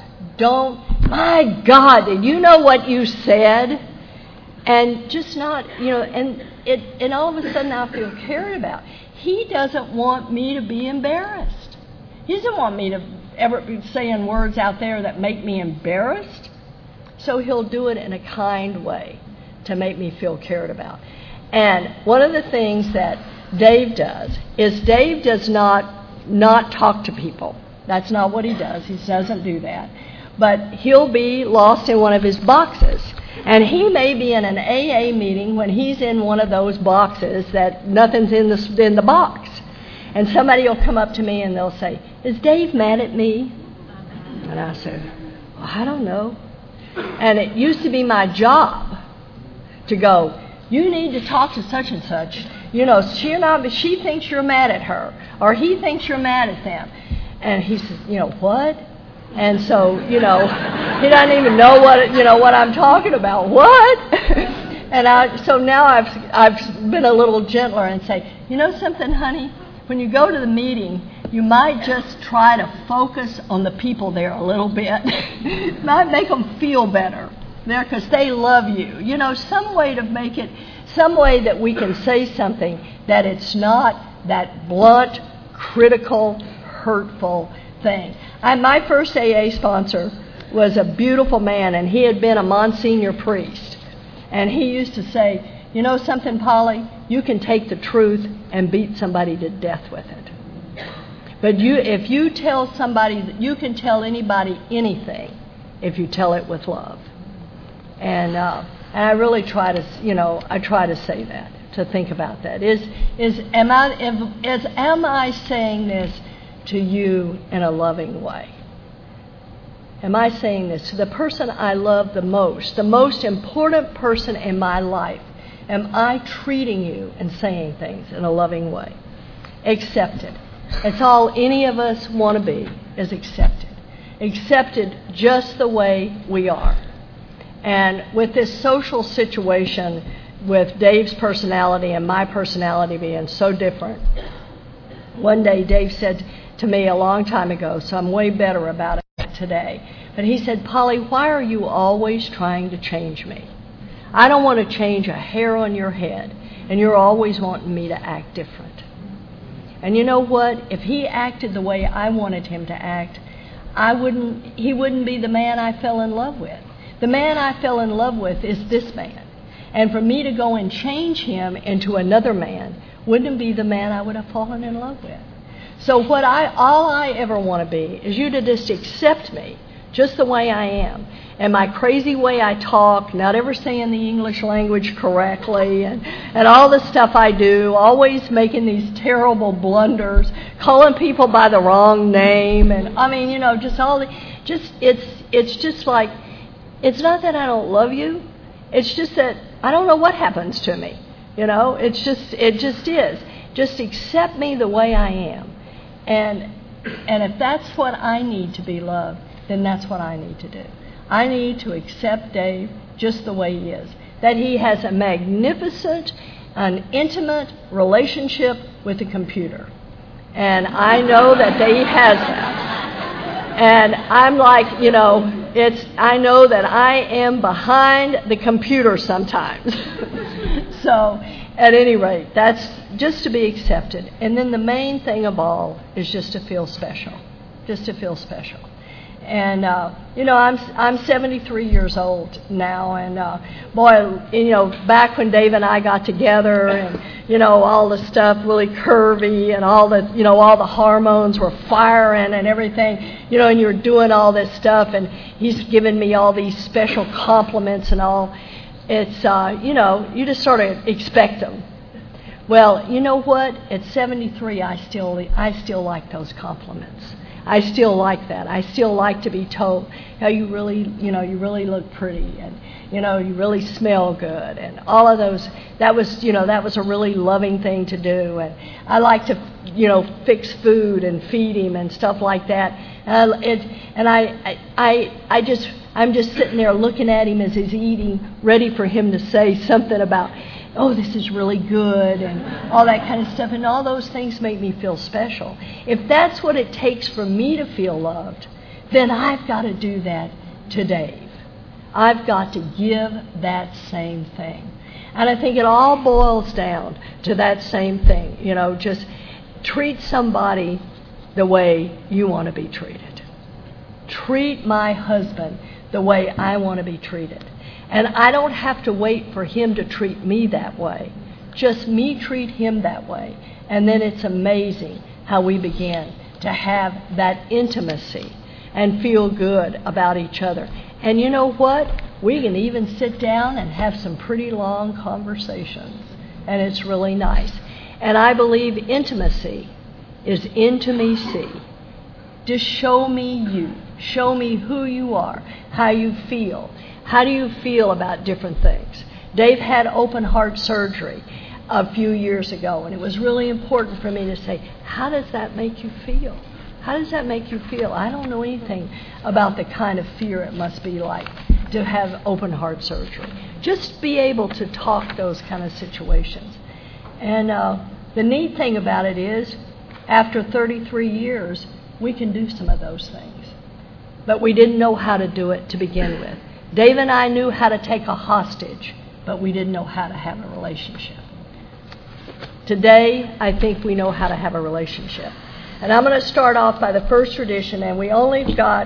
my God, did you know what you said? And just not, and all of a sudden I feel cared about. He doesn't want me to be embarrassed. He doesn't want me to ever be saying words out there that make me embarrassed. So he'll do it in a kind way to make me feel cared about. And one of the things that Dave does is Dave does not talk to people. That's not what he does. He doesn't do that. But he'll be lost in one of his boxes. And he may be in an AA meeting when he's in one of those boxes that nothing's in the box. And somebody will come up to me and they'll say, "Is Dave mad at me?" And I say, "Well, I don't know." And it used to be my job to go, "You need to talk to such and such. She thinks you're mad at her, or he thinks you're mad at them." And he says, "What?" And so, he doesn't even know what I'm talking about. What? And so now I've been a little gentler and say, something, honey? When you go to the meeting, you might just try to focus on the people there a little bit. It might make them feel better there because they love you. Some way that we can say something that it's not that blunt, critical, hurtful thing. My first AA sponsor was a beautiful man, and he had been a Monsignor priest. And he used to say, something, Polly? You can take the truth and beat somebody to death with it. But if you tell somebody, you can tell anybody anything if you tell it with love. And I really try to say that, to think about that. Am I saying this to you in a loving way? Am I saying this to the person I love the most important person in my life? Am I treating you and saying things in a loving way? Accepted. It's all any of us want to be, is accepted. Accepted just the way we are. And with this social situation, with Dave's personality and my personality being so different, one day Dave said to me a long time ago, so I'm way better about it today. But he said, Polly, why are you always trying to change me? I don't want to change a hair on your head, and you're always wanting me to act different. And you know what? If he acted the way I wanted him to act, he wouldn't be the man I fell in love with. The man I fell in love with is this man. And for me to go and change him into another man wouldn't be the man I would have fallen in love with. So all I ever want to be is you to just accept me just the way I am. And my crazy way I talk, not ever saying the English language correctly, and all the stuff I do, always making these terrible blunders, calling people by the wrong name, and I mean, it's just like, it's not that I don't love you, it's just that I don't know what happens to me. It just is. Just accept me the way I am. And if that's what I need to be loved, then that's what I need to do. I need to accept Dave just the way he is. That he has a magnificent, an intimate relationship with the computer. And I know that he has that. And I'm like, I know that I am behind the computer sometimes. So, at any rate, that's just to be accepted. And then the main thing of all is just to feel special. Just to feel special. And, I'm 73 years old now, and, back when Dave and I got together, and, all the stuff really curvy, and all the hormones were firing and everything, and you're doing all this stuff, and he's giving me all these special compliments and all. It's, you just sort of expect them. Well, you know what? At 73, I still like those compliments. I still like that. I still like to be told how you really look pretty, and you really smell good, and all of those. That was a really loving thing to do, and I like to fix food and feed him and stuff like that. I'm just sitting there looking at him as he's eating, ready for him to say something about, oh, this is really good, and all that kind of stuff. And all those things make me feel special. If that's what it takes for me to feel loved, then I've got to do that to Dave. I've got to give that same thing. And I think it all boils down to that same thing. Just treat somebody the way you want to be treated. Treat my husband the way I want to be treated. And I don't have to wait for him to treat me that way. Just me treat him that way. And then it's amazing how we begin to have that intimacy and feel good about each other. And you know what? We can even sit down and have some pretty long conversations. And it's really nice. And I believe intimacy is intimacy. Just show me you. Show me who you are, how you feel. How do you feel about different things? Dave had open heart surgery a few years ago, and it was really important for me to say, how does that make you feel? How does that make you feel? I don't know anything about the kind of fear it must be like to have open heart surgery. Just be able to talk those kind of situations. And the neat thing about it is, after 33 years, we can do some of those things. But we didn't know how to do it to begin with. Dave and I knew how to take a hostage, but we didn't know how to have a relationship. Today, I think we know how to have a relationship. And I'm going to start off by the first tradition, and we only got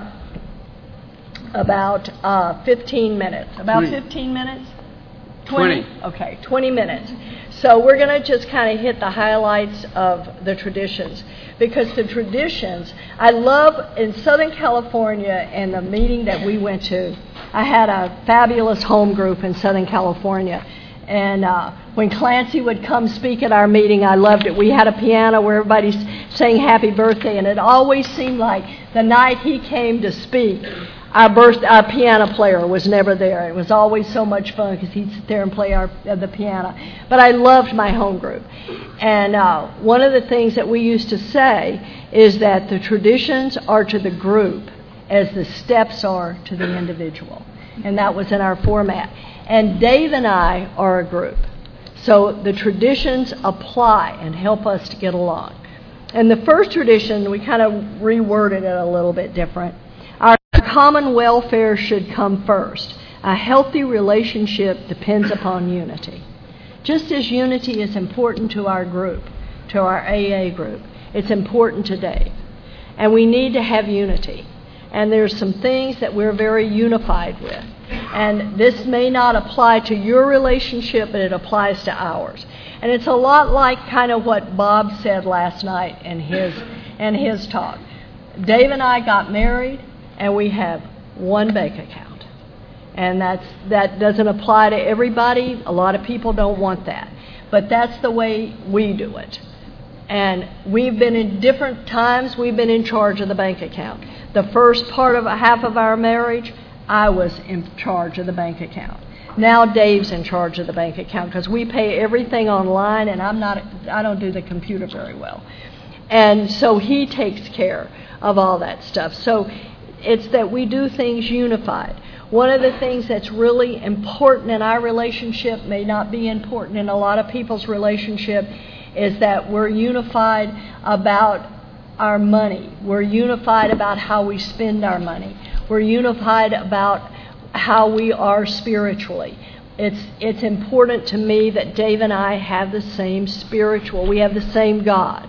about 15 minutes. About 15 minutes? 20. Okay, 20 minutes. So we're going to just kind of hit the highlights of the traditions. Because the traditions, I love, in Southern California, and the meeting that we went to, I had a fabulous home group in Southern California. And when Clancy would come speak at our meeting, I loved it. We had a piano where everybody sang happy birthday, and it always seemed like the night he came to speak, our piano player was never there. It was always so much fun because he'd sit there and play the piano. But I loved my home group. And one of the things that we used to say is that the traditions are to the group as the steps are to the individual. And that was in our format. And Dave and I are a group. So the traditions apply and help us to get along. And the first tradition, we kind of reworded it a little bit different. Our common welfare should come first. A healthy relationship depends upon unity. Just as unity is important to our group, to our AA group, it's important to Dave. And we need to have unity. And there's some things that we're very unified with. And this may not apply to your relationship, but it applies to ours. And it's a lot like kind of what Bob said last night in his talk. Dave and I got married, and we have one bank account. And that doesn't apply to everybody. A lot of people don't want that. But that's the way we do it. And we've been in different times, we've been in charge of the bank account. The first part of half of our marriage, I was in charge of the bank account. Now Dave's in charge of the bank account because we pay everything online, and I don't do the computer very well. And so he takes care of all that stuff. So it's that we do things unified. One of the things that's really important in our relationship may not be important in a lot of people's relationship is that we're unified about our money. We're unified about how we spend our money. We're unified about how we are spiritually. It's important to me that Dave and I have the same spiritual. We have the same God.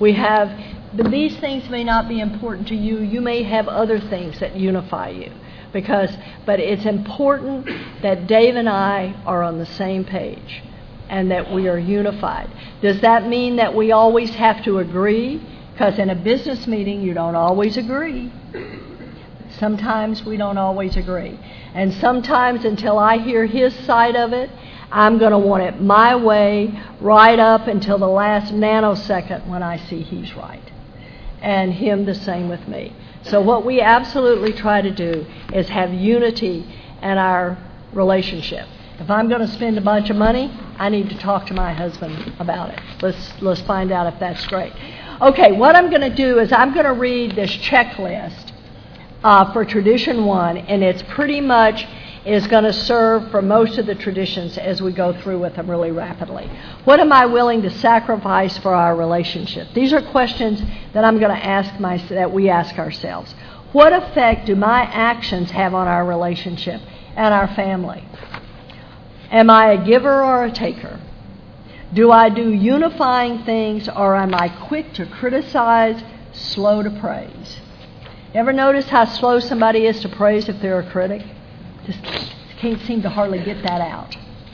These things may not be important to you. You may have other things that unify you. But it's important that Dave and I are on the same page and that we are unified. Does that mean that we always have to agree? Because in a business meeting, you don't always agree. Sometimes we don't always agree. And sometimes until I hear his side of it, I'm going to want it my way right up until the last nanosecond when I see he's right. And him the same with me. So what we absolutely try to do is have unity in our relationship. If I'm going to spend a bunch of money, I need to talk to my husband about it. Let's find out if that's great. Okay, what I'm going to do is I'm going to read this checklist for Tradition 1, and it's pretty much is going to serve for most of the traditions as we go through with them really rapidly. What am I willing to sacrifice for our relationship? These are questions that I'm going to that we ask ourselves. What effect do my actions have on our relationship and our family? Am I a giver or a taker? Do I do unifying things, or am I quick to criticize, slow to praise? You ever notice how slow somebody is to praise if they're a critic? Just can't seem to hardly get that out.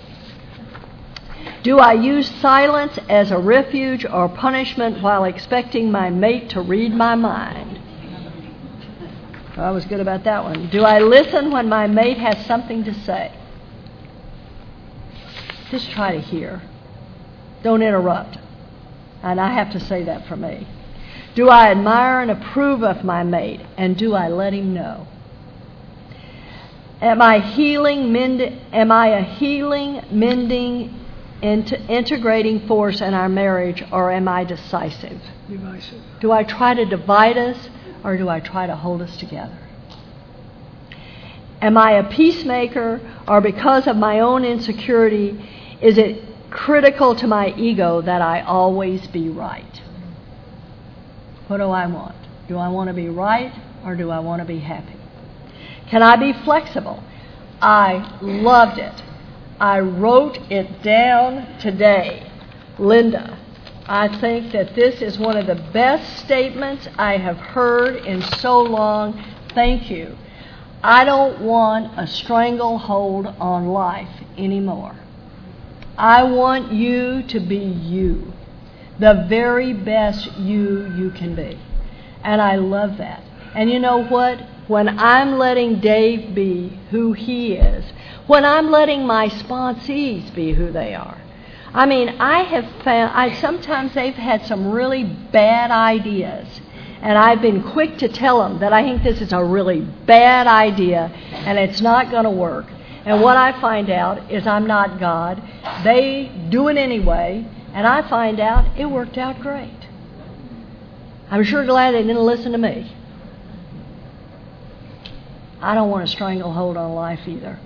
Do I use silence as a refuge or punishment while expecting my mate to read my mind? Well, I was good about that one. Do I listen when my mate has something to say? Just try to hear. Don't interrupt. And I have to say that for me. Do I admire and approve of my mate, and do I let him know? Am I a healing, mending, integrating force in our marriage, or am I decisive? Divisive. Do I try to divide us, or do I try to hold us together? Am I a peacemaker, or because of my own insecurity, is it critical to my ego that I always be right? What do I want? Do I want to be right, or do I want to be happy? Can I be flexible? I loved it. I wrote it down today. Linda, I think that this is one of the best statements I have heard in so long. Thank you. I don't want a stranglehold on life anymore. I want you to be you, the very best you can be. And I love that. And you know what? When I'm letting Dave be who he is, when I'm letting my sponsees be who they are. I mean, I have found, sometimes they've had some really bad ideas, and I've been quick to tell them that I think this is a really bad idea, and it's not going to work. And what I find out is I'm not God. They do it anyway, and I find out it worked out great. I'm sure glad they didn't listen to me. I don't want a stranglehold on life either.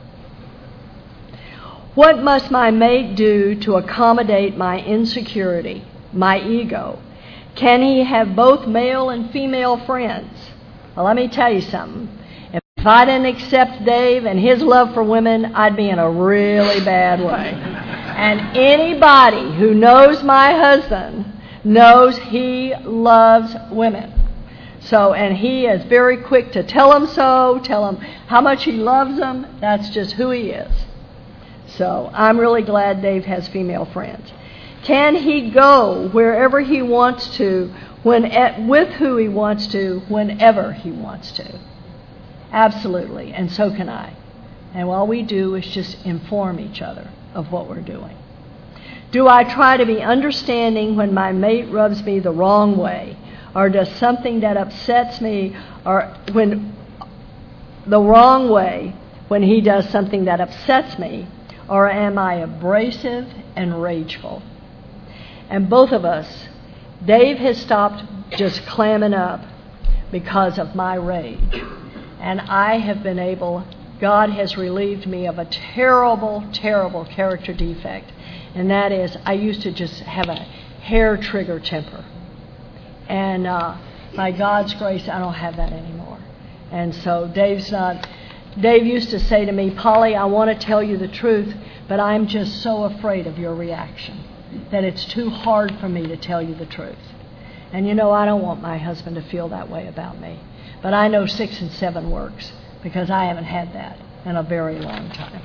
What must my mate do to accommodate my insecurity, my ego? Can he have both male and female friends? Well, let me tell you something. If I didn't accept Dave and his love for women, I'd be in a really bad way. And anybody who knows my husband knows he loves women. So, and he is very quick to tell them so, tell them how much he loves them. That's just who he is. So I'm really glad Dave has female friends. Can he go wherever he wants to, with who he wants to, whenever he wants to? Absolutely, and so can I. And all we do is just inform each other of what we're doing. Do I try to be understanding when my mate rubs me the wrong way, or does something that upsets me, or when the wrong way when he does something that upsets me, or am I abrasive and rageful? And both of us, Dave has stopped just clamming up because of my rage. And I have been able, God has relieved me of a terrible, terrible character defect. And that is, I used to just have a hair trigger temper. And by God's grace, I don't have that anymore. And so Dave used to say to me, Polly, I want to tell you the truth, but I'm just so afraid of your reaction that it's too hard for me to tell you the truth. And you know, I don't want my husband to feel that way about me. But I know 6 and 7 works because I haven't had that in a very long time.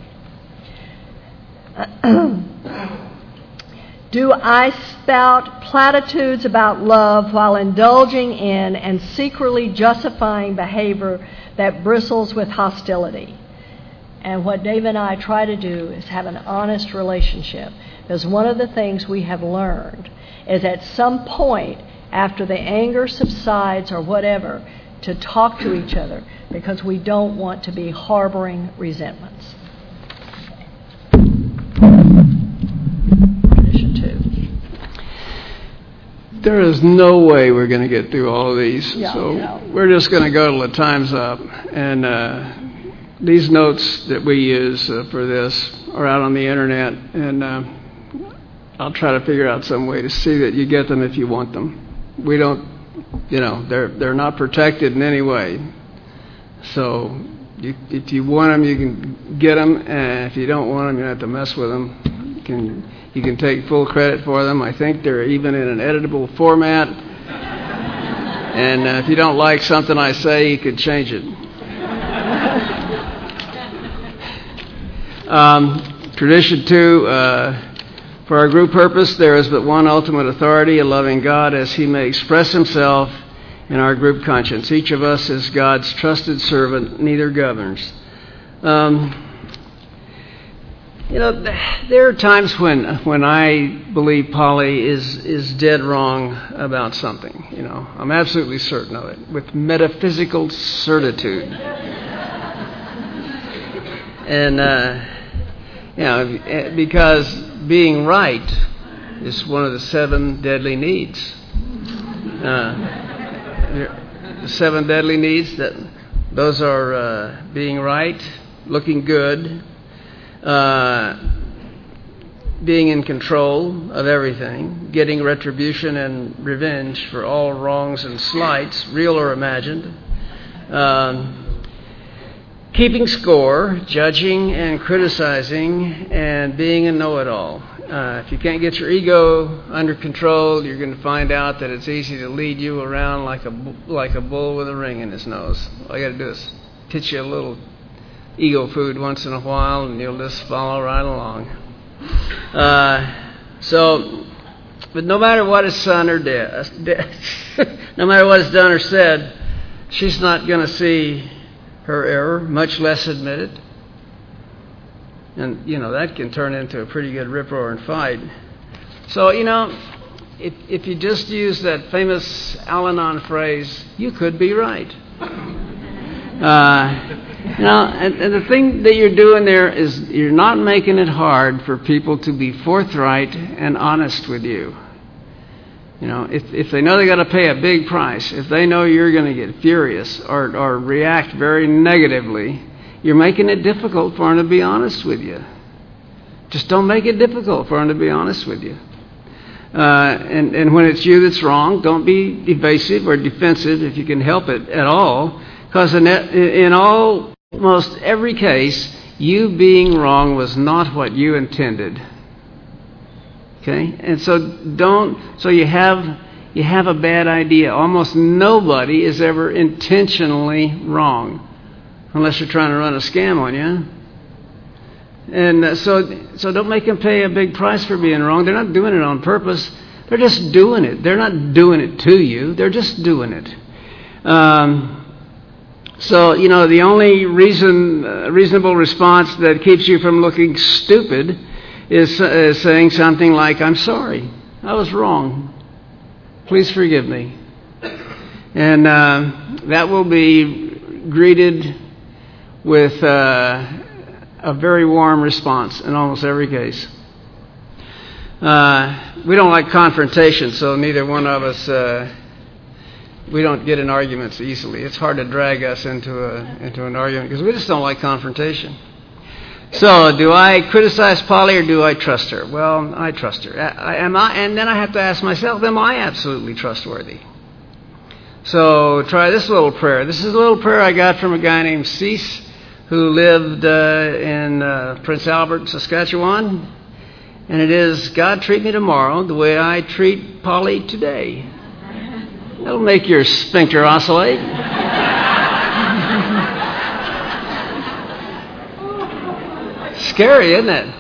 Do I spout platitudes about love while indulging in and secretly justifying behavior that bristles with hostility? And what Dave and I try to do is have an honest relationship. Because one of the things we have learned is at some point after the anger subsides or whatever, to talk to each other because we don't want to be harboring resentments. Tradition 2. There is no way we're going to get through all of these, so we're just going to go till the time's up. And these notes that we use for this are out on the internet, and I'll try to figure out some way to see that you get them if you want them. We don't, they're not protected in any way. So if you want them, you can get them, and if you don't want them, you don't have to mess with them. You can take full credit for them. I think they're even in an editable format. And if you don't like something I say, you could change it. Tradition 2, for our group purpose, there is but one ultimate authority, a loving God, as he may express himself in our group conscience. Each of us is God's trusted servant, neither governs. There are times when I believe Polly is dead wrong about something. I'm absolutely certain of it, with metaphysical certitude. And because being right is one of the 7 deadly needs. The 7 deadly needs, those are being right, looking good, being in control of everything, getting retribution and revenge for all wrongs and slights, real or imagined, keeping score, judging and criticizing, and being a know-it-all. If you can't get your ego under control, you're going to find out that it's easy to lead you around like a bull with a ring in his nose. All you got to do is pitch you a little ego food once in a while, and you'll just follow right along. But no matter what is done or no matter what is done or said, she's not going to see her error, much less admit it. And, that can turn into a pretty good rip-roaring fight. So, if you just use that famous Al-Anon phrase, you could be right. And the thing that you're doing there is you're not making it hard for people to be forthright and honest with you. If they know they got to pay a big price, if they know you're going to get furious or react very negatively, you're making it difficult for them to be honest with you. Just don't make it difficult for them to be honest with you. And when it's you that's wrong, don't be evasive or defensive if you can help it at all. Because in almost every case, you being wrong was not what you intended. Okay? And so you have a bad idea. Almost nobody is ever intentionally wrong, unless you're trying to run a scam on you. And so don't make them pay a big price for being wrong. They're not doing it on purpose. They're just doing it. They're not doing it to you. They're just doing it. So the only reasonable response that keeps you from looking stupid is saying something like, "I'm sorry. I was wrong. Please forgive me." And that will be greeted with a very warm response in almost every case. We don't like confrontation, so neither one of us, we don't get in arguments easily. It's hard to drag us into an argument because we just don't like confrontation. So, do I criticize Polly or do I trust her? Well, I trust her. And then I have to ask myself, am I absolutely trustworthy? So, try this little prayer. This is a little prayer I got from a guy named Cease, who lived in Prince Albert, Saskatchewan. And it is, "God, treat me tomorrow the way I treat Polly today." That'll make your sphincter oscillate. Scary, isn't it?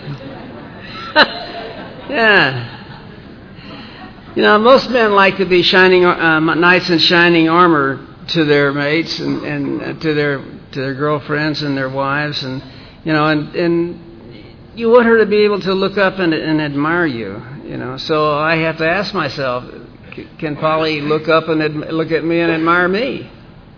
Yeah. Most men like to be knights in shining armor to their mates and to their girlfriends and their wives, and you want her to be able to look up and admire you. So I have to ask myself, can Polly look up and look at me and admire me?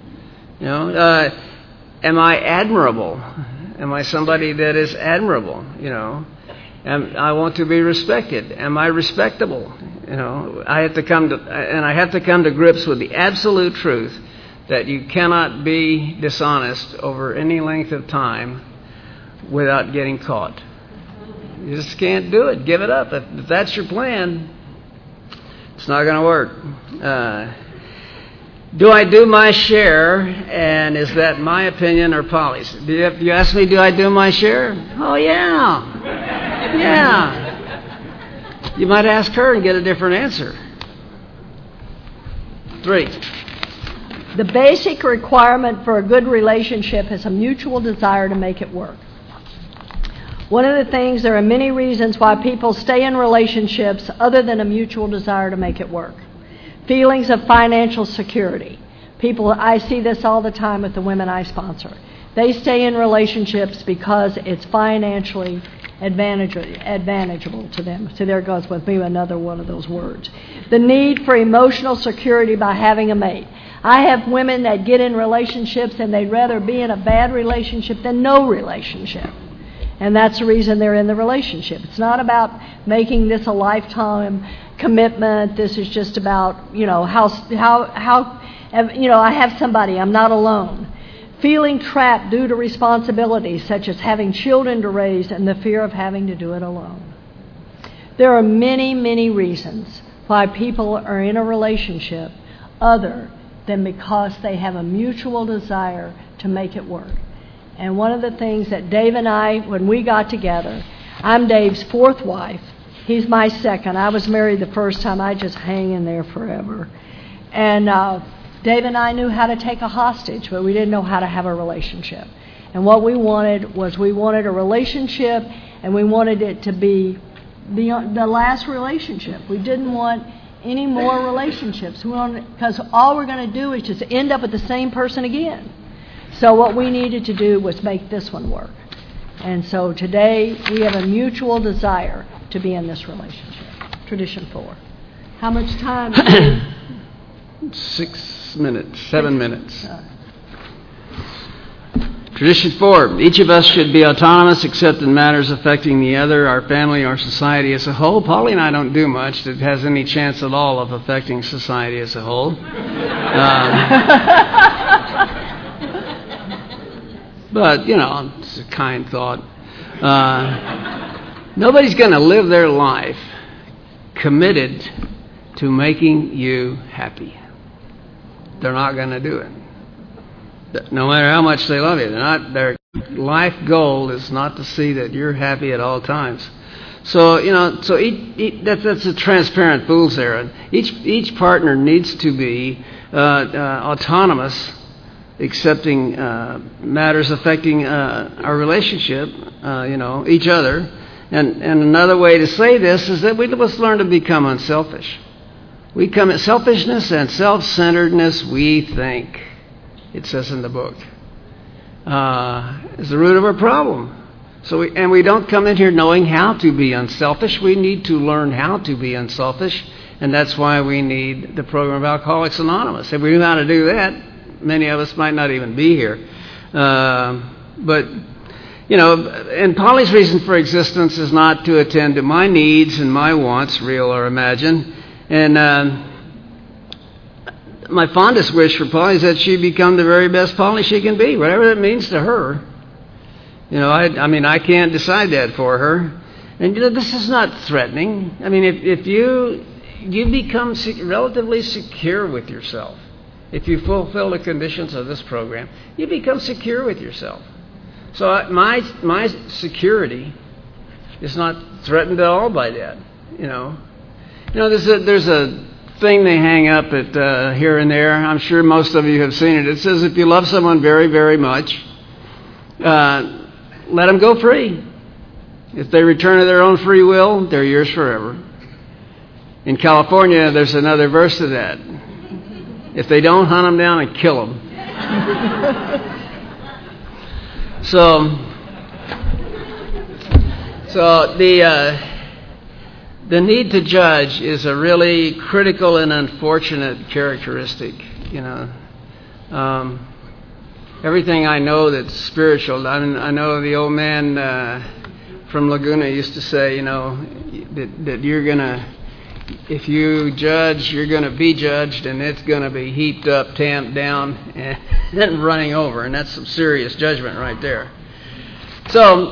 Am I admirable? Am I somebody that is admirable? I want to be respected. Am I respectable? I have to come to grips with the absolute truth that you cannot be dishonest over any length of time without getting caught. You just can't do it. Give it up. If that's your plan, it's not going to work. Do I do my share, and is that my opinion or Polly's? You ask me, do I do my share? Oh, yeah. Yeah. You might ask her and get a different answer. 3. The basic requirement for a good relationship is a mutual desire to make it work. One of the things, there are many reasons why people stay in relationships other than a mutual desire to make it work. Feelings of financial security. I see this all the time with the women I sponsor. They stay in relationships because it's financially advantageable to them. So there goes with me another one of those words. The need for emotional security by having a mate. I have women that get in relationships and they'd rather be in a bad relationship than no relationship. And that's the reason they're in the relationship. It's not about making this a lifetime commitment. This is just about, I have somebody, I'm not alone. Feeling trapped due to responsibilities such as having children to raise and the fear of having to do it alone. There are many, many reasons why people are in a relationship other than because they have a mutual desire to make it work. And one of the things that Dave and I, when we got together, I'm Dave's 4th wife. He's my 2nd. I was married the first time. I just hang in there forever. And Dave and I knew how to take a hostage, but we didn't know how to have a relationship. And what we wanted a relationship, and we wanted it to be the last relationship. We didn't want any more relationships. Because all we're going to do is just end up with the same person again. So what we needed to do was make this one work. And so today we have a mutual desire to be in this relationship. Tradition 4. How much time? 6 minutes, 7 minutes. Tradition 4. Each of us should be autonomous except in matters affecting the other, our family, our society as a whole. Polly and I don't do much that has any chance at all of affecting society as a whole. But, it's a kind thought. Nobody's going to live their life committed to making you happy. They're not going to do it. No matter how much they love you, their life goal is not to see that you're happy at all times. So that's a transparent fool's errand. Each partner needs to be autonomous, accepting matters affecting our relationship, each other. And another way to say this is that we must learn to become unselfish. Selfishness and self-centeredness, we think, it says in the book, is the root of our problem. And we don't come in here knowing how to be unselfish. We need to learn how to be unselfish, and that's why we need the program of Alcoholics Anonymous. If we knew how to do that, many of us might not even be here. And Polly's reason for existence is not to attend to my needs and my wants, real or imagined. And my fondest wish for Polly is that she become the very best Polly she can be, whatever that means to her. I can't decide that for her. And this is not threatening. I mean, if you become relatively secure with yourself, if you fulfill the conditions of this program, you become secure with yourself. So my security is not threatened at all by that. There's a thing they hang up at here and there. I'm sure most of you have seen it. It says if you love someone very, very much, let them go free. If they return of their own free will, they're yours forever. In California, there's another verse to that. If they don't, hunt them down and kill them. So the need to judge is a really critical and unfortunate characteristic. Everything I know that's spiritual. I know the old man from Laguna used to say, that you're gonna, if you judge, you're gonna be judged, and it's gonna be heaped up, tamped down, and then running over, and that's some serious judgment right there. So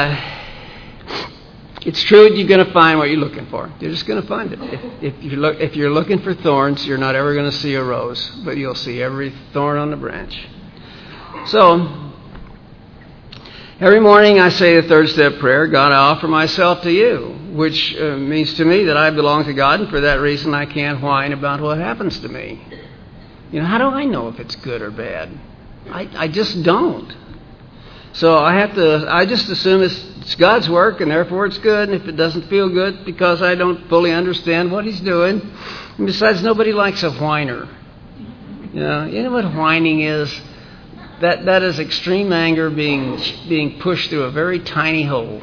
it's true that you're going to find what you're looking for. You're just going to find it. If you're looking for thorns, you're not ever going to see a rose, but you'll see every thorn on the branch. So every morning I say the third step prayer, God, I offer myself to you, which means to me that I belong to God, and for that reason I can't whine about what happens to me. How do I know if it's good or bad? I just don't. So I just assume it's God's work, and therefore it's good. And if it doesn't feel good because I don't fully understand what He's doing, and besides, nobody likes a whiner. You know what whining is? That is extreme anger being pushed through a very tiny hole.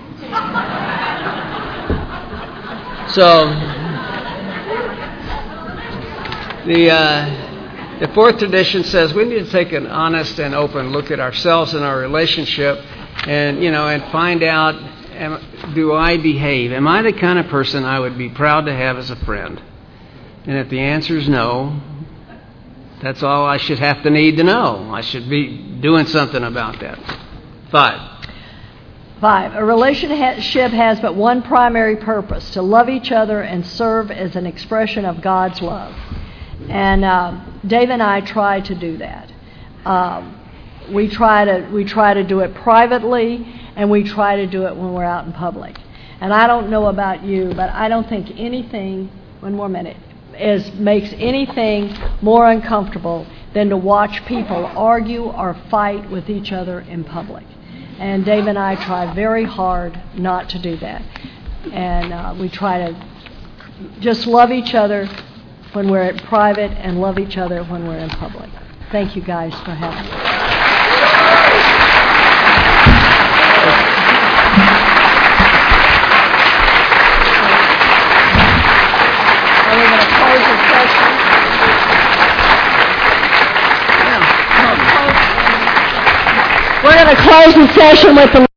So the fourth tradition says we need to take an honest and open look at ourselves and our relationship, and find out, do I behave? Am I the kind of person I would be proud to have as a friend? And if the answer is no, that's all I should have to need to know. I should be doing something about that. 5. A relationship has but one primary purpose: to love each other and serve as an expression of God's love. And Dave and I try to do that. We try to do it privately, and we try to do it when we're out in public. And I don't know about you, but I don't think anything, makes anything more uncomfortable than to watch people argue or fight with each other in public. And Dave and I try very hard not to do that. And we try to just love each other when we're at private and love each other when we're in public. Thank you guys for having me. We're going to close the session with the